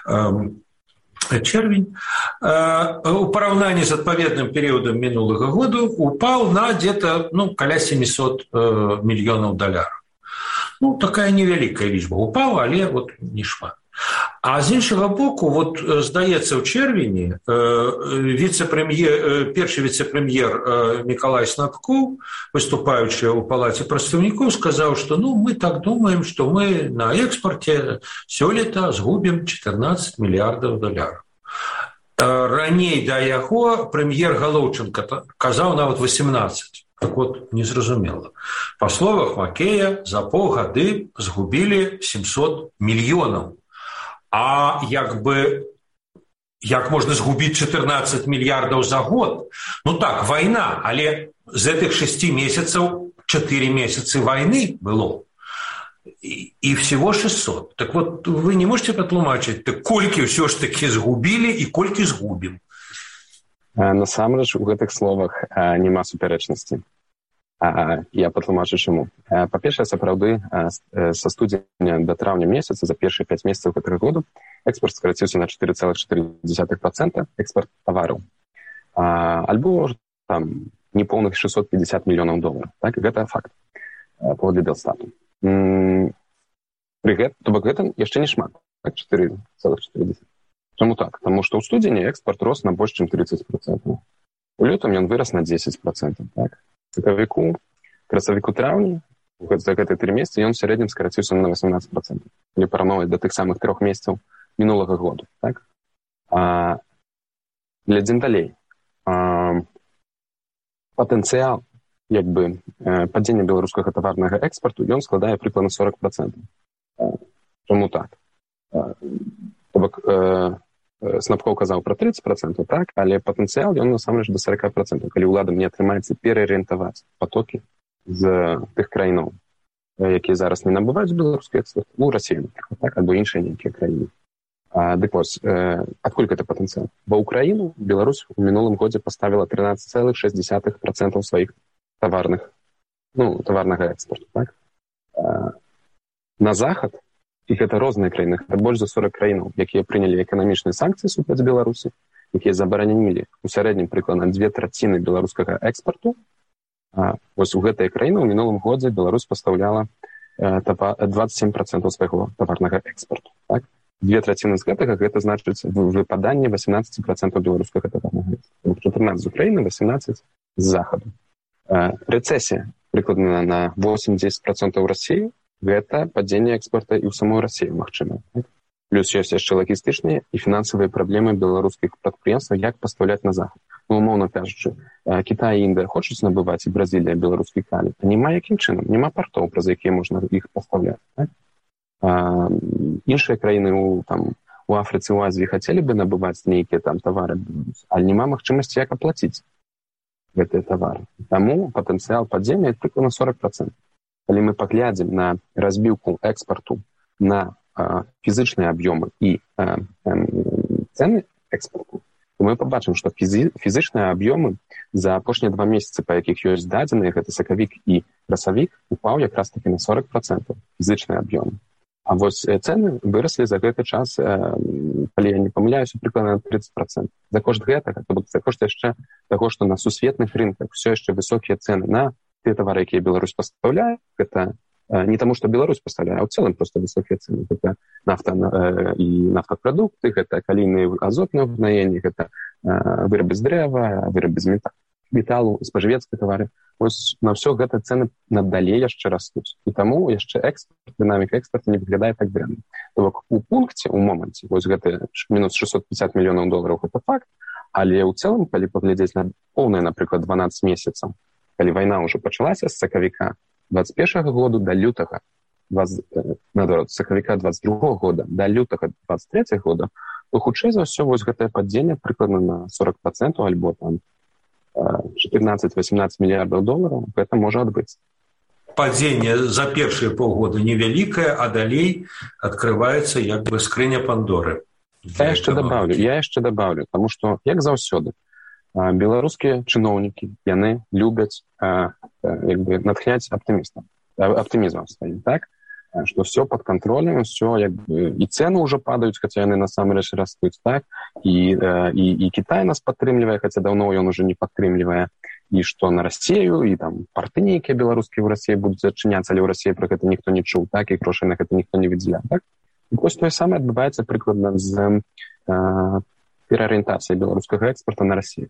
э, червень, э, у параўнанні з адпаведным перыядам мінулага года упаў на где-то, ну, каля семьсот э, мільёнаў даляраў. Ну, такая невялікая лічба упала, але вот не шмат. А з іншага боку, вот, здаецца, ў чэрвені э, віцэ-прэм'ер, першы віцэ-прэм'ер э, Мікалай Снапкоў, выступаючы ў палаце прадстаўнікоў, сказаў, што ну, мы так думаем, што мы на экспорте сёлета згубім чатырнаццаць мільярдаў даляраў. Э, раней да яго прэм'ер Галоўченка казаў нават восемнадцать. Так вот, незразумела. Па словах Макея, за паўгады згубілі семьсот мільёнаў. А як бы, як можна згубіць чатырнаццаць мільярдаў за год? Ну так, вайна, але з гэтых шести месяцаў чатыры месяцы вайны было. І, і всего шестьсот. Так вот, вы не можете патлумачыць, так колькі ўсё ж такі згубілі і колькі згубім? Насамрэч, у гэтых словах няма супярэчнасці. Я патлумачу чаму. Па-першае, сапраўды, са студзеня да траўня месяца, за першыя пяць месяцаў гэтага году, экспорт скараціўся на чатыры цэлых чатыры дзесятых процента, экспорт тавараў. Альбо там непоўных шестьсот пятьдесят мільёнаў долараў. Так, гэта факт. Паводле Белстату. Пры гэтым, то бок гэта яшчэ не шмат. Так, чатыры цэлых чатыры дзесятых. Чаму так? Таму што ў студзені экспорт рос на больш, чым тридцать процентов. У лютым ён вырас на десять процентов. Так? Сакавіку, красавіку-траўні, за гэтыя тры месяцы ён в сярэднім скараціўся на восемнадцать процентов. Калі параўноўваць да тых самых трох месяцаў мінулага года. Так? А, глядзім далей. А, патэнцыял як бы падзенне беларускага таварнага экспарту ён складае прыкладна сорок процентаў. Чаму так? То бок Снапкоў казаў пра тридцать процентаў, так, але патэнцыял ён насамрэч да сорок процентаў, калі ўладам не атрымаецца пераарыентаваць потокі з тых краінаў, якія зараз не набываюць беларускі экспорт, у Расію, напрыклад, так, або іншыя нейкія краіны. Дык вось, адкуль гэта патэнцыял? Бо ўкраіну Беларусь у мінулым годзе паставіла тринадцать целых шесть десятых процента сваіх таварных, ну, таварнага экспорту, так? На захад, і гэта розныя краіны, гэта больш за сорок краінаў, якія прынялі эканамічныя санкцыі супраць Беларусі, якія забаранілі у сярэднім прыкладна две траціны беларускага экспарту. Вось у гэтыя краіны ў мінулым годзе Беларусь пастаўляла двадцать семь процентаў свайго таварнага экспарту, так? Две траціны з гэтага, гэта значыць выпаданне восемнадцать процентаў беларускага таварнага экспарту. чатырнаццаць з Украіны, восемнадцать з захаду. Рэцэсія прыкладна на восемь-дзесяць процентаў ў Расіі, гэта падзенне экспорта і ў самой Расіі магчыма. Плюс ёсць яшчэ лагістычныя і фінансавыя праблемы беларускіх прадпрыемстваў, як пастаўляць на захад. Ну, умоўна кажучы, Кітай і Індыя хочуць набываць, і Бразілія беларускі калій, а няма якім чынам, няма партоў, праз якія можна іх пастаўляць. Так? А, іншыя краіны у, там, у Афрыцы, у Азіі хацелі бы набываць нейкія там тавары, але няма магчымасці, як аплаціць гэтыя тавары. Таму патэнцыял падзення прыкладна сорок процентаў. Калі мы паглядзім на разбіўку экспарту на а, фізычныя аб'ёмы і а, а, цэны экспарту, то мы пабачым, што фізі, фізычныя аб'ёмы за апошнія два месяцы, па якіх ёсць дадзеныя, гэта сакавік і красавік, упаў якраз такі на сорок процентаў фізычныя аб'ёмы. А вось цэны выраслі за гэты час, калі я не памыляюся, прыкладна на тридцать процентаў. За кошт гэтага, то бок за кошт яшчэ таго, што на сусветных рынках ўсё яшчэ высокія цэны на тыя тавары, якія Беларусь пастаўляе, гэта не таму, што Беларусь пастаўляе, а ў цэлым проста высокія цэны. Гэта нафта і нафтапрадукты, гэта калійныя азотныя ўгнаенні, гэта вырабы з дрэва, вырабы з металу, спажывецкія тавары. Вось на ўсё гэта цэны надалей яшчэ растуць. І таму яшчэ экспорт, дынаміка экспорта не выглядае так дрэнна. То бок у пункце, у моманце, вось гэта мінус шестьсот пятьдесят мільёнаў долараў, гэта факт, але ў цэлым, калі паглядзець на поўныя, напрыклад, дванаццаць месяцаў, калі вайна ўжо пачалася з сакавіка двадцать першага году да лютага, наадварот, з сакавіка двадцать другога года да лютага двадцать трэцяга года, то хутчэй за ўсё вось гэтае падзенне прыкладна на сорок процентаў альбо там четырнадцать-восемнадцать мільярдаў долараў, гэта можа адбыцца. Падзенне за першыя паўгода невялікае, а далей адкрываецца як бы скрыня Пандоры. Я яшчэ дабаўлю, я яшчэ дабаўлю, таму што, як заўсёды, беларускія чыноўнікі, яны любяць як бы натхняць аптымістам, аптымізмам сваім, так? Што ўсё пад кантролем, ўсё як бы і цэны ўжо падаюць, хаця яны насамрэч растуць, так? І, і, і Кітай нас падтрымлівае, хаця даўно ён уже не падтрымлівае, і што на Расію, і там парты нейкія беларускія ў Расіі будуць зачыняцца, але ў Расіі пра гэта ніхто не чуў, так? І грошай на гэта ніхто не выдзяляе, так? І вось тое самае адбываецца прыкладна з пераарыентацыяй беларускага экспорта на Расію.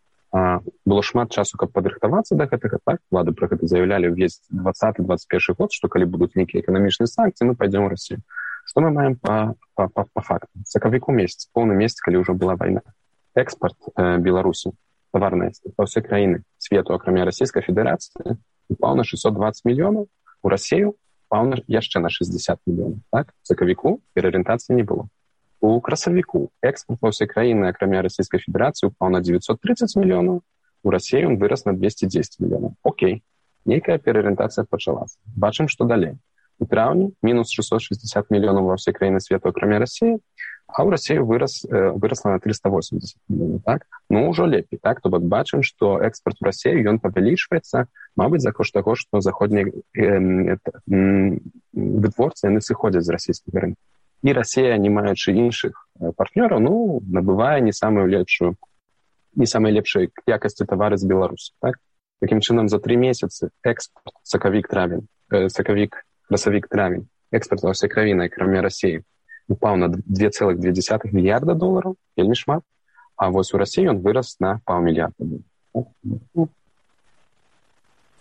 Было шмат часу, каб падрыхтавацца да гэтага, так? Улады пра гэта заявлялі ўвесь двадцаты двадцать першы год, што калі будуць нейкія эканамічныя санкцыі, мы пойдзем у Расію. Што мы маем па, па, па, па факту? Сакавіку месяц, поўны месяц, калі ўжо была вайна. Экспорт э, Беларусі, таварны экспорт па ўсёй краіны свету, акрамя Расійскай Федэрацыі, упаў на шестьсот двадцать мільёнаў, у Расію упаў на яшчэ на шестьдесят мільёнаў, так? Сакавіку пераарыентацыі не было. У красавіку экспорт ва ўсёй краіны, акрамя Расійскай Федэрацыі, упаў на девятьсот тридцать мільёнаў, у Расіі ён вырас на двести десять мільёнаў. Окей, нейкая пераарыентацыя пачалася. Бачым, што далей. У траўні мінус шестьсот шестьдесят мільёнаў ва ўсёй краіны свету, акрамя Расіі, а ў Расіі вырас, э, вырасла на триста восемьдесят мільёнаў, так? Ну, ўжо лепей, так? То бок бачым, што экспорт у Расію, ён павялічваецца, мабыць, за кошт таго, што заходнія э, э, вытворцы, яны сыходзяць з расійскага рынка. І Расія, не маючы іншых партнёраў, ну, набывае не самую лепшую, не самай лепшай якасці тавары з Беларусі, так? Такім чынам, за три месяцы экспорт сакавік-травень, э, сакавік, красавік-травень, экспорт ва ўсёй краіны, акрамя Расіі, упаў на два целых две десятых мільярда долараў, вельмі шмат, а вось у Расіі ён вырас на паўмільярда долараў.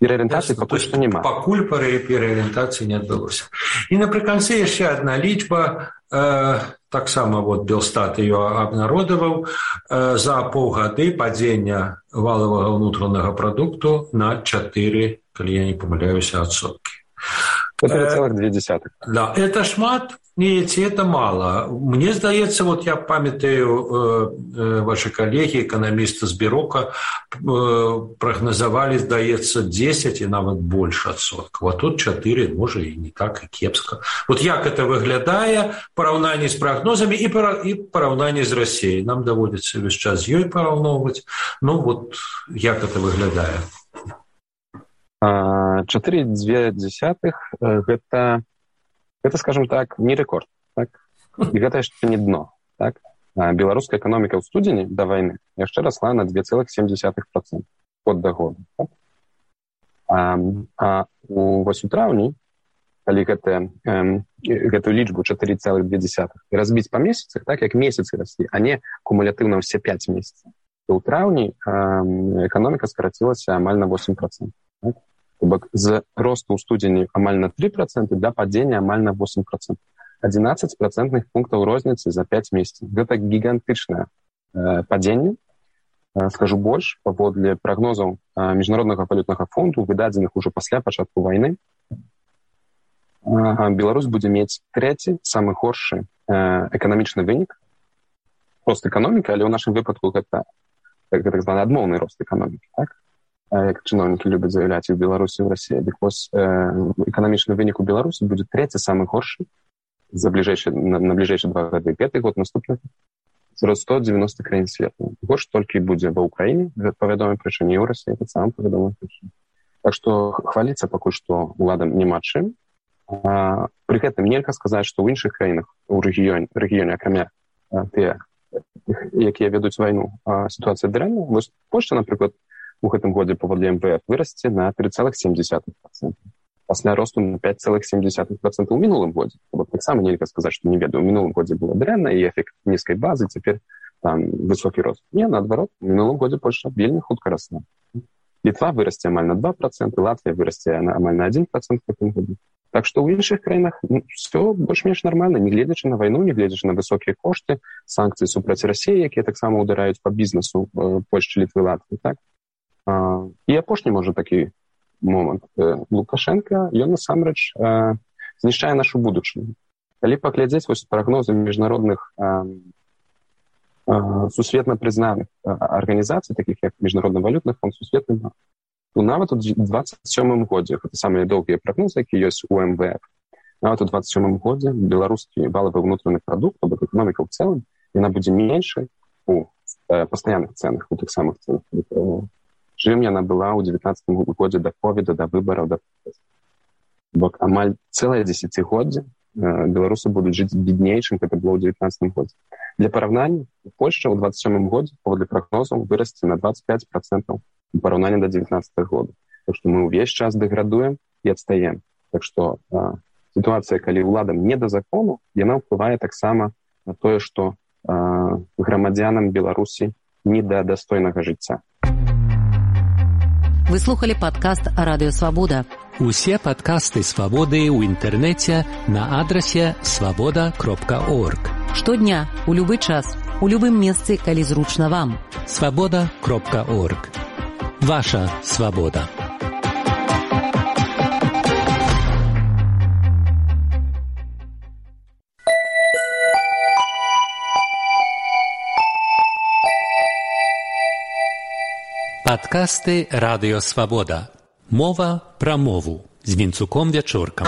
Переарыентацыі пакуль што няма. Пакуль переарыентацыі не адбылося. І напрыканцы яшчэ адна лічба, э, таксама вот Белстат ее абнародаваў, э, за паўгады падзення валавага ўнутранага прадукту на чатыры, калі я не памыляюся, адсоткі. чатыры цэлых две дзесятых. Да, это шмат, не, ці это мало. Мне здаецца, вот я памятаю, э, э, ваши коллеги, экономисты з Бірока, э, прогнозовали, здаецца, дзесяць і нават больше адсоткаў. А тут чатыры, можа, і не так, і кепска. Вот як это выглядае, параўнанне з прогнозамі і, пара, і параўнанне з Россией. Нам даводится весь час з ёй параўноўваць. Ну, вот як это выглядае? чатыры цэлых две дзесятых гэта, гэта, скажем так, не рэкорд, так? І гэта яшчэ не дно, так? Беларуская эканоміка ў студзені да вайны яшчэ расла на два цэлых сем дзесятых процента год да года, так? А, а у, вось у траўні, калі гэта, эм, гэтую лічбу чатыры цэлых две дзесятых разбіць па месяцах, так, як месяцы раслі, а не кумулятыўна ўсе пяць месяцаў, то ў траўні эм, эканоміка скарацілася амаль на восемь процентов, так? Бок з росту ў студзені амаль на тры проценты да падзення амаль на восемь процентов. адзінаццаць процентных пунктаў розніцы за пяць месяцаў. Гэта гігантычнае э, падзенне. Э, скажу больш, паводле прагнозаў э, міжнароднага валютнага фонду, выдадзеных ужо пасля пачатку вайны, э, Беларусь будзе мець трэці, самы горшы э, эканамічны вынік. Рост эканомікі, але ў нашым выпадку гэта, гэта так званы адмоўны рост эканомікі, так? Як чыноўнікі любяць заяўляць і ў Беларусі, і ў Расіі. Дык вось э, эканамічны вынік у Беларусі будзе трэці самы горшы за бліжэйшыя, на, на бліжэйшыя два гады. Пяты год наступны сярод сто дзевяноста краін свету. Горш толькі будзе ва Ўкраіне, па вядомай прычыне, і ў Расіі таксама па вядомай прычыне. Так што хваліцца пакуль што уладам няма чым. А, пры гэтым нельга сказаць, што ў іншых краінах у рэгіёне, рэгіёне акрамя тыя, якія вядуць вайну, а, сітуацыя дрэнная. Вось Польшча, напрыклад, у гэтым годзе паводле эм вэ эф вырасце на тры цэлых сем дзесятых процента. Пасля росту на пяць цэлых сем дзесятых процента ў мінулым годзе. Вот таксама нельга сказаць, што не ведаю, у мінулым годзе было дрэнна, і эфект нізкай базы, цяпер там высокі рост. Не, наадварот, у мінулым годзе Польшча вельмі хутка расла. Літва вырасце амаль на два проценты, Латвія вырасце на амаль на адзін процент в гэтым годзе. Так што ў іншых краінах ну, все больш-менш нармальна, не гледзячы на вайну, не гледзячы на высокія кошты, санкцыі супраць Расіі, якія таксама ўдараюць па бізнесу э, Польшчы, Літвы, Латвіі, так? Uh, і апошні, можа, такі момант. Uh, Лукашенка, ён насамрэч uh, знішчае нашу будучыню. Калі паглядзець вось прагнозы міжнародных uh, uh, сусветна прызнаных uh, арганізацый, такіх як Міжнародны валютны фонд, Сусветны банк, то нават у двадцать сёмым годзе, гэта самыя доўгія прагнозы, які ёсць у эм вэ эф, нават у двадцать сёмым годзе беларускі валавы ўнутраны прадукт, або эканоміка ў цэлым, яна будзе меншай у uh, пастаянных цэнах, у тых самых цэнах, чым яна была ў дзевятнаццатым годзе да ковіда, да выбараў, да... Бок амаль цэлае дзесяцігоддзе беларусы будуць жыць бедней, чым гэта было ў дзевятнаццатым годзе. Для параўнання, Польшча ў двадцать сёмым годзе, паводле прагнозаў, вырасце на двадцать пять процентов у параўнанні да дзевятнаццатага года. Так што мы ўвесь час дэградуем і адстаем. Так што а, сітуацыя, калі ўладам не да закону, яна ўплывае таксама на тое, што а, грамадзянам Беларусі не да дастойнага жыцця. Вы слухали падкаст «Радыё Свабода». Усе падкасты «Свабоды» ў інтэрнэце на адрасе свабода кропка орг. Штодня, у любы час, у любым месцы, калі зручна вам. свабода кропка орг. Ваша свабода. Падкасты «Радыё Свабода». Мова пра мову з Вінцуком Вячоркам.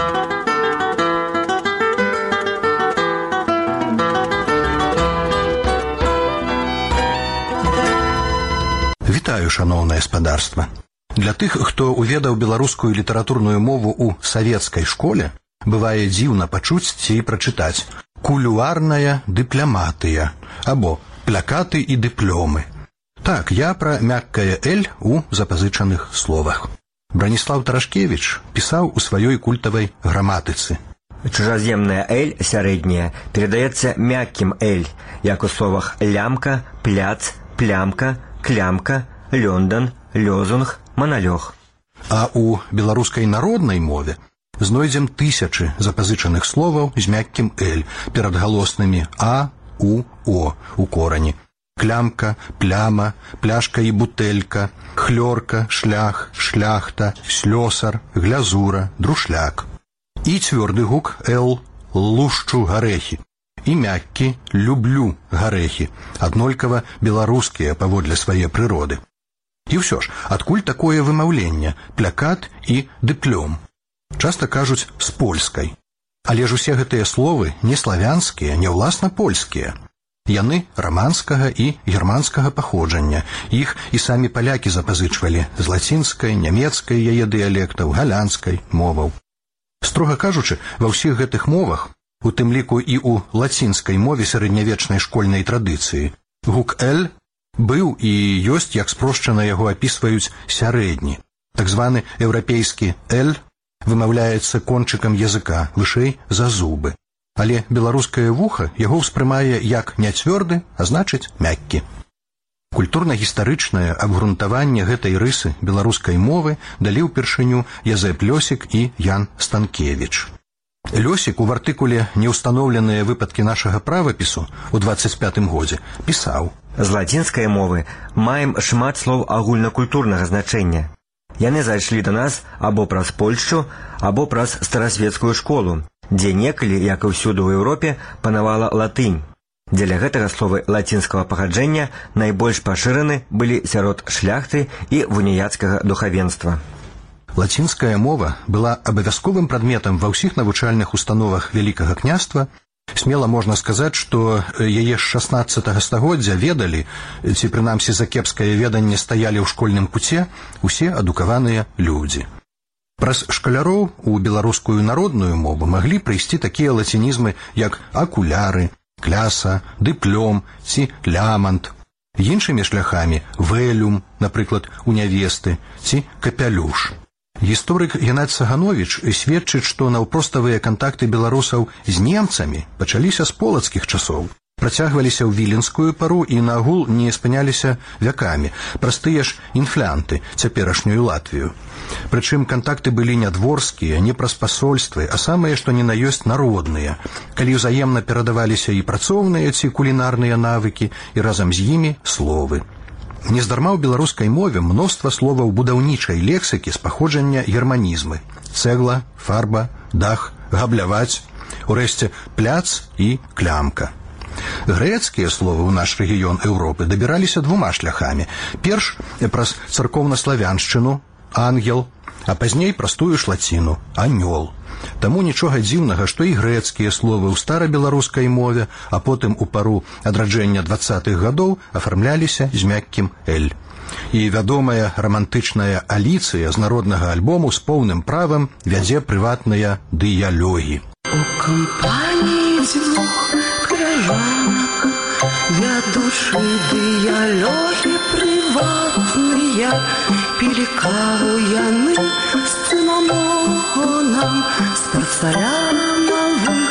Вітаю, шаноўнае спадарства. Для тых, хто уведаў беларускую літаратурную мову ў савецкай школе, бывае дзіўна пачуць ці прачытаць кулюарная дыпляматыя або плякаты і дыплёмы. Так, я пра мяккае «эль» у запазычаных словах. Браніслаў Тарашкевіч пісаў у сваёй культавай граматыцы. Чужаземная «эль» сярэдняя перадаецца мяккім «эль», як у словах лямка, пляц, плямка, клямка, лёндан, лёзунг, маналёг. А ў беларускай народнай мове знойдзем тысячы запазычаных словаў з мяккім «л» перад галоснымі «а», «у», «о» у корані. Клямка, пляма, пляшка і бутэлька, хлёрка, шлях, шляхта, слёсар, глязура, друшляк. І цвёрды гук «л» лушчу гарэхі. І мяккі люблю гарэхі, аднолькава беларускія паводле свае прыроды. І ўсё ж, адкуль такое вымаўленне плякат і дыплём? Часта кажуць з польскай. Але ж усе гэтыя словы не славянскія, не ўласна польскія. Яны раманскага і германскага паходжання. Іх і самі палякі запазычвалі з лацінскай, нямецкай яе дыялектаў, галандскай моваў. Строга кажучы, ва ўсіх гэтых мовах, у тым ліку і ў лацінскай мове сярэднявечнай школьнай традыцыі, гук «л» быў і ёсць, як спрошчана яго апісваюць, сярэдні. Так званы еўрапейскі «л» вымаўляецца кончыкам языка вышэй за зубы. Але беларускае вуха яго ўспрымае як не цвёрды, а значыць мяккі. Культурна-гістарычнае абгрунтаванне гэтай рысы беларускай мовы далі ўпершыню Язэп Лёсік і Ян Станкевіч. Лёсік у артыкуле «Неўстаноўленыя выпадкі нашага правапісу» у дваццаць пятым годзе пісаў: «З лацінскай мовы маем шмат слоў агульнакультурнага значэння. Яны зайшлі да нас або праз Польшчу, або праз старасветскую школу, дзе некалі, як і ўсюды ў Еўропе, панавала латынь. Дзеля гэтага словы лацінскага паходжання найбольш пашыраны былі сярод шляхты і вуніяцкага духавенства». Лацінская мова была абавязковым прадметам ва ўсіх навучальных установах Вялікага княства. Смела можна сказаць, што яе з шаснаццатага стагоддзя ведалі, ці прынамсі за кепскае веданне стаялі ў школьным куце усе адукаваныя людзі. Праз шкаляроў у беларускую народную мову маглі прыйсці такія лацінізмы, як акуляры, кляса, дыплём ці лямант. Іншымі шляхамі вэлюм, напрыклад, у нявесты, ці капялюш. Гісторык Геннадзь Сагановіч сведчыць, што наўпроставыя кантакты беларусаў з немцамі пачаліся з полацкіх часоў, працягваліся ў віленскую пару і наагул не спыняліся вякамі, праз тыя ж інфлянты, цяперашнюю Латвію. Прычым кантакты былі не дворскія, не праз пасольствы, а самыя, што ні на ёсць, народныя, калі ўзаемна перадаваліся і працоўныя ці кулінарныя навыкі, і разам з імі словы. Нездарма ў беларускай мове мноства словаў будаўнічай лексікі з паходжання германізмы: цэгла, фарба, дах, габляваць, урэшце пляц і клямка. Грэцкія словы ў наш рэгіён Еўропы дабіраліся двума шляхамі. Перш праз царкоўна-славяншчыну, ангел, а пазней праз тую ж лаціну, анёл. Таму нічога дзіўнага, што і грэцкія словы ў старабеларускай мове, а потым у пару адраджэння дваццатых гадоў афармляліся з мяккім «л». І вядомая рамантычная Аліцыя з народнага альбому з поўным правам вядзе прыватныя дыялогі. У кампаніі дзвюх крыжанак вядучы дыялогі прыватныя, пілі каву яны з цынамонам з парцалянавых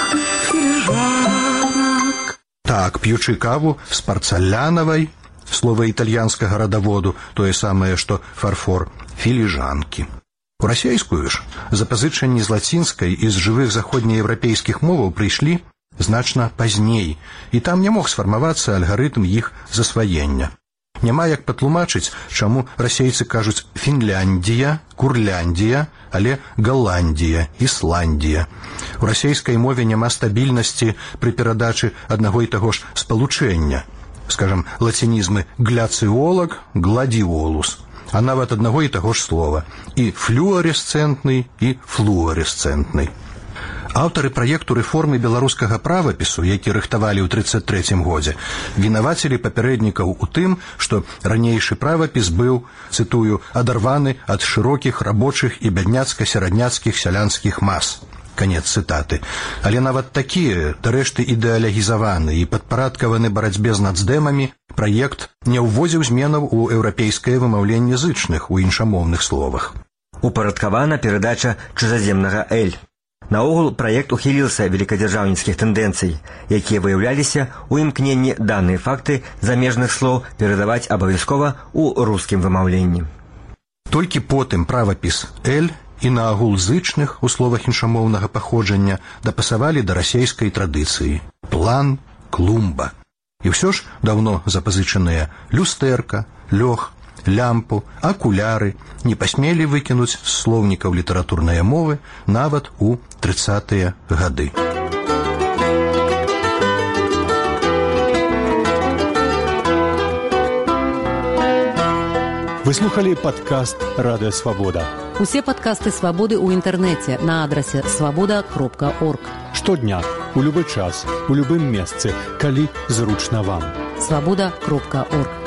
філіжанак. Так, п'ючы каву з парцалянавай, слова італьянскага радаводу, тое самае, што фарфор, філіжанкі. У расейскую ж запазычанні з лацінскай і з жывых заходнееўрапейскіх моваў прыйшлі значна пазней, і там не мог сфармавацца алгарытм іх засваення. Няма як патлумачыць, чаму расейцы кажуць Фінляндія, Курляндія, але Галандія, Ісландія. У расейскай мове няма стабільнасці пры перадачы аднаго і таго ж спалучэння. Скажам, лацінізмы гляцыолаг, гладіолус, а нават аднаго і таго ж слова, і флюарэсцэнтны, і флуарэсцэнтны. Аўтары праекту рэформы беларускага правапісу, які рыхтавалі ў трыццаць трэцім годзе, вінавацілі папярэднікаў у тым, што ранейшы правапіс быў, цытую, адарваны ад шырокіх рабочых і бядняцка-сярадняцкіх сялянскіх мас. Канец цытаты. Але нават такія, дарэшты ідэалягізаваны і падпарадкаваны барацьбе з нацдэмамі, праект не ўводзіў зменаў у еўрапейскае вымаўленне зычных у іншамоўных словах. Упарадкавана перадача чужаземнага «л». Наогул праект ухіліўся великадзяржаўніцкіх тэндэнцый, якія выяўляліся ў імкненні даныя факты замежных слоў перадаваць абавязкова ў рускім вымаўленні. Толькі потым правапіс «эль» і на агул зычных у словах іншамоўнага паходжання дапасавалі да расейскай традыцыі «план», «клумба». І ўсё ж даўно запазычаныя люстэрка, лёг, лямпу, акуляры не пасмелі выкінуць з слоўнікаў літаратурнай мовы нават у трыццатыя гады. Вы слухали падкаст «Радыё Свабода». Усе падкасты «Свабоды» ў інтэрнэце на адрасе свабода кропка орг. Штодня, у любы час, у любым месцы, калі зручна вам. свабода кропка орг.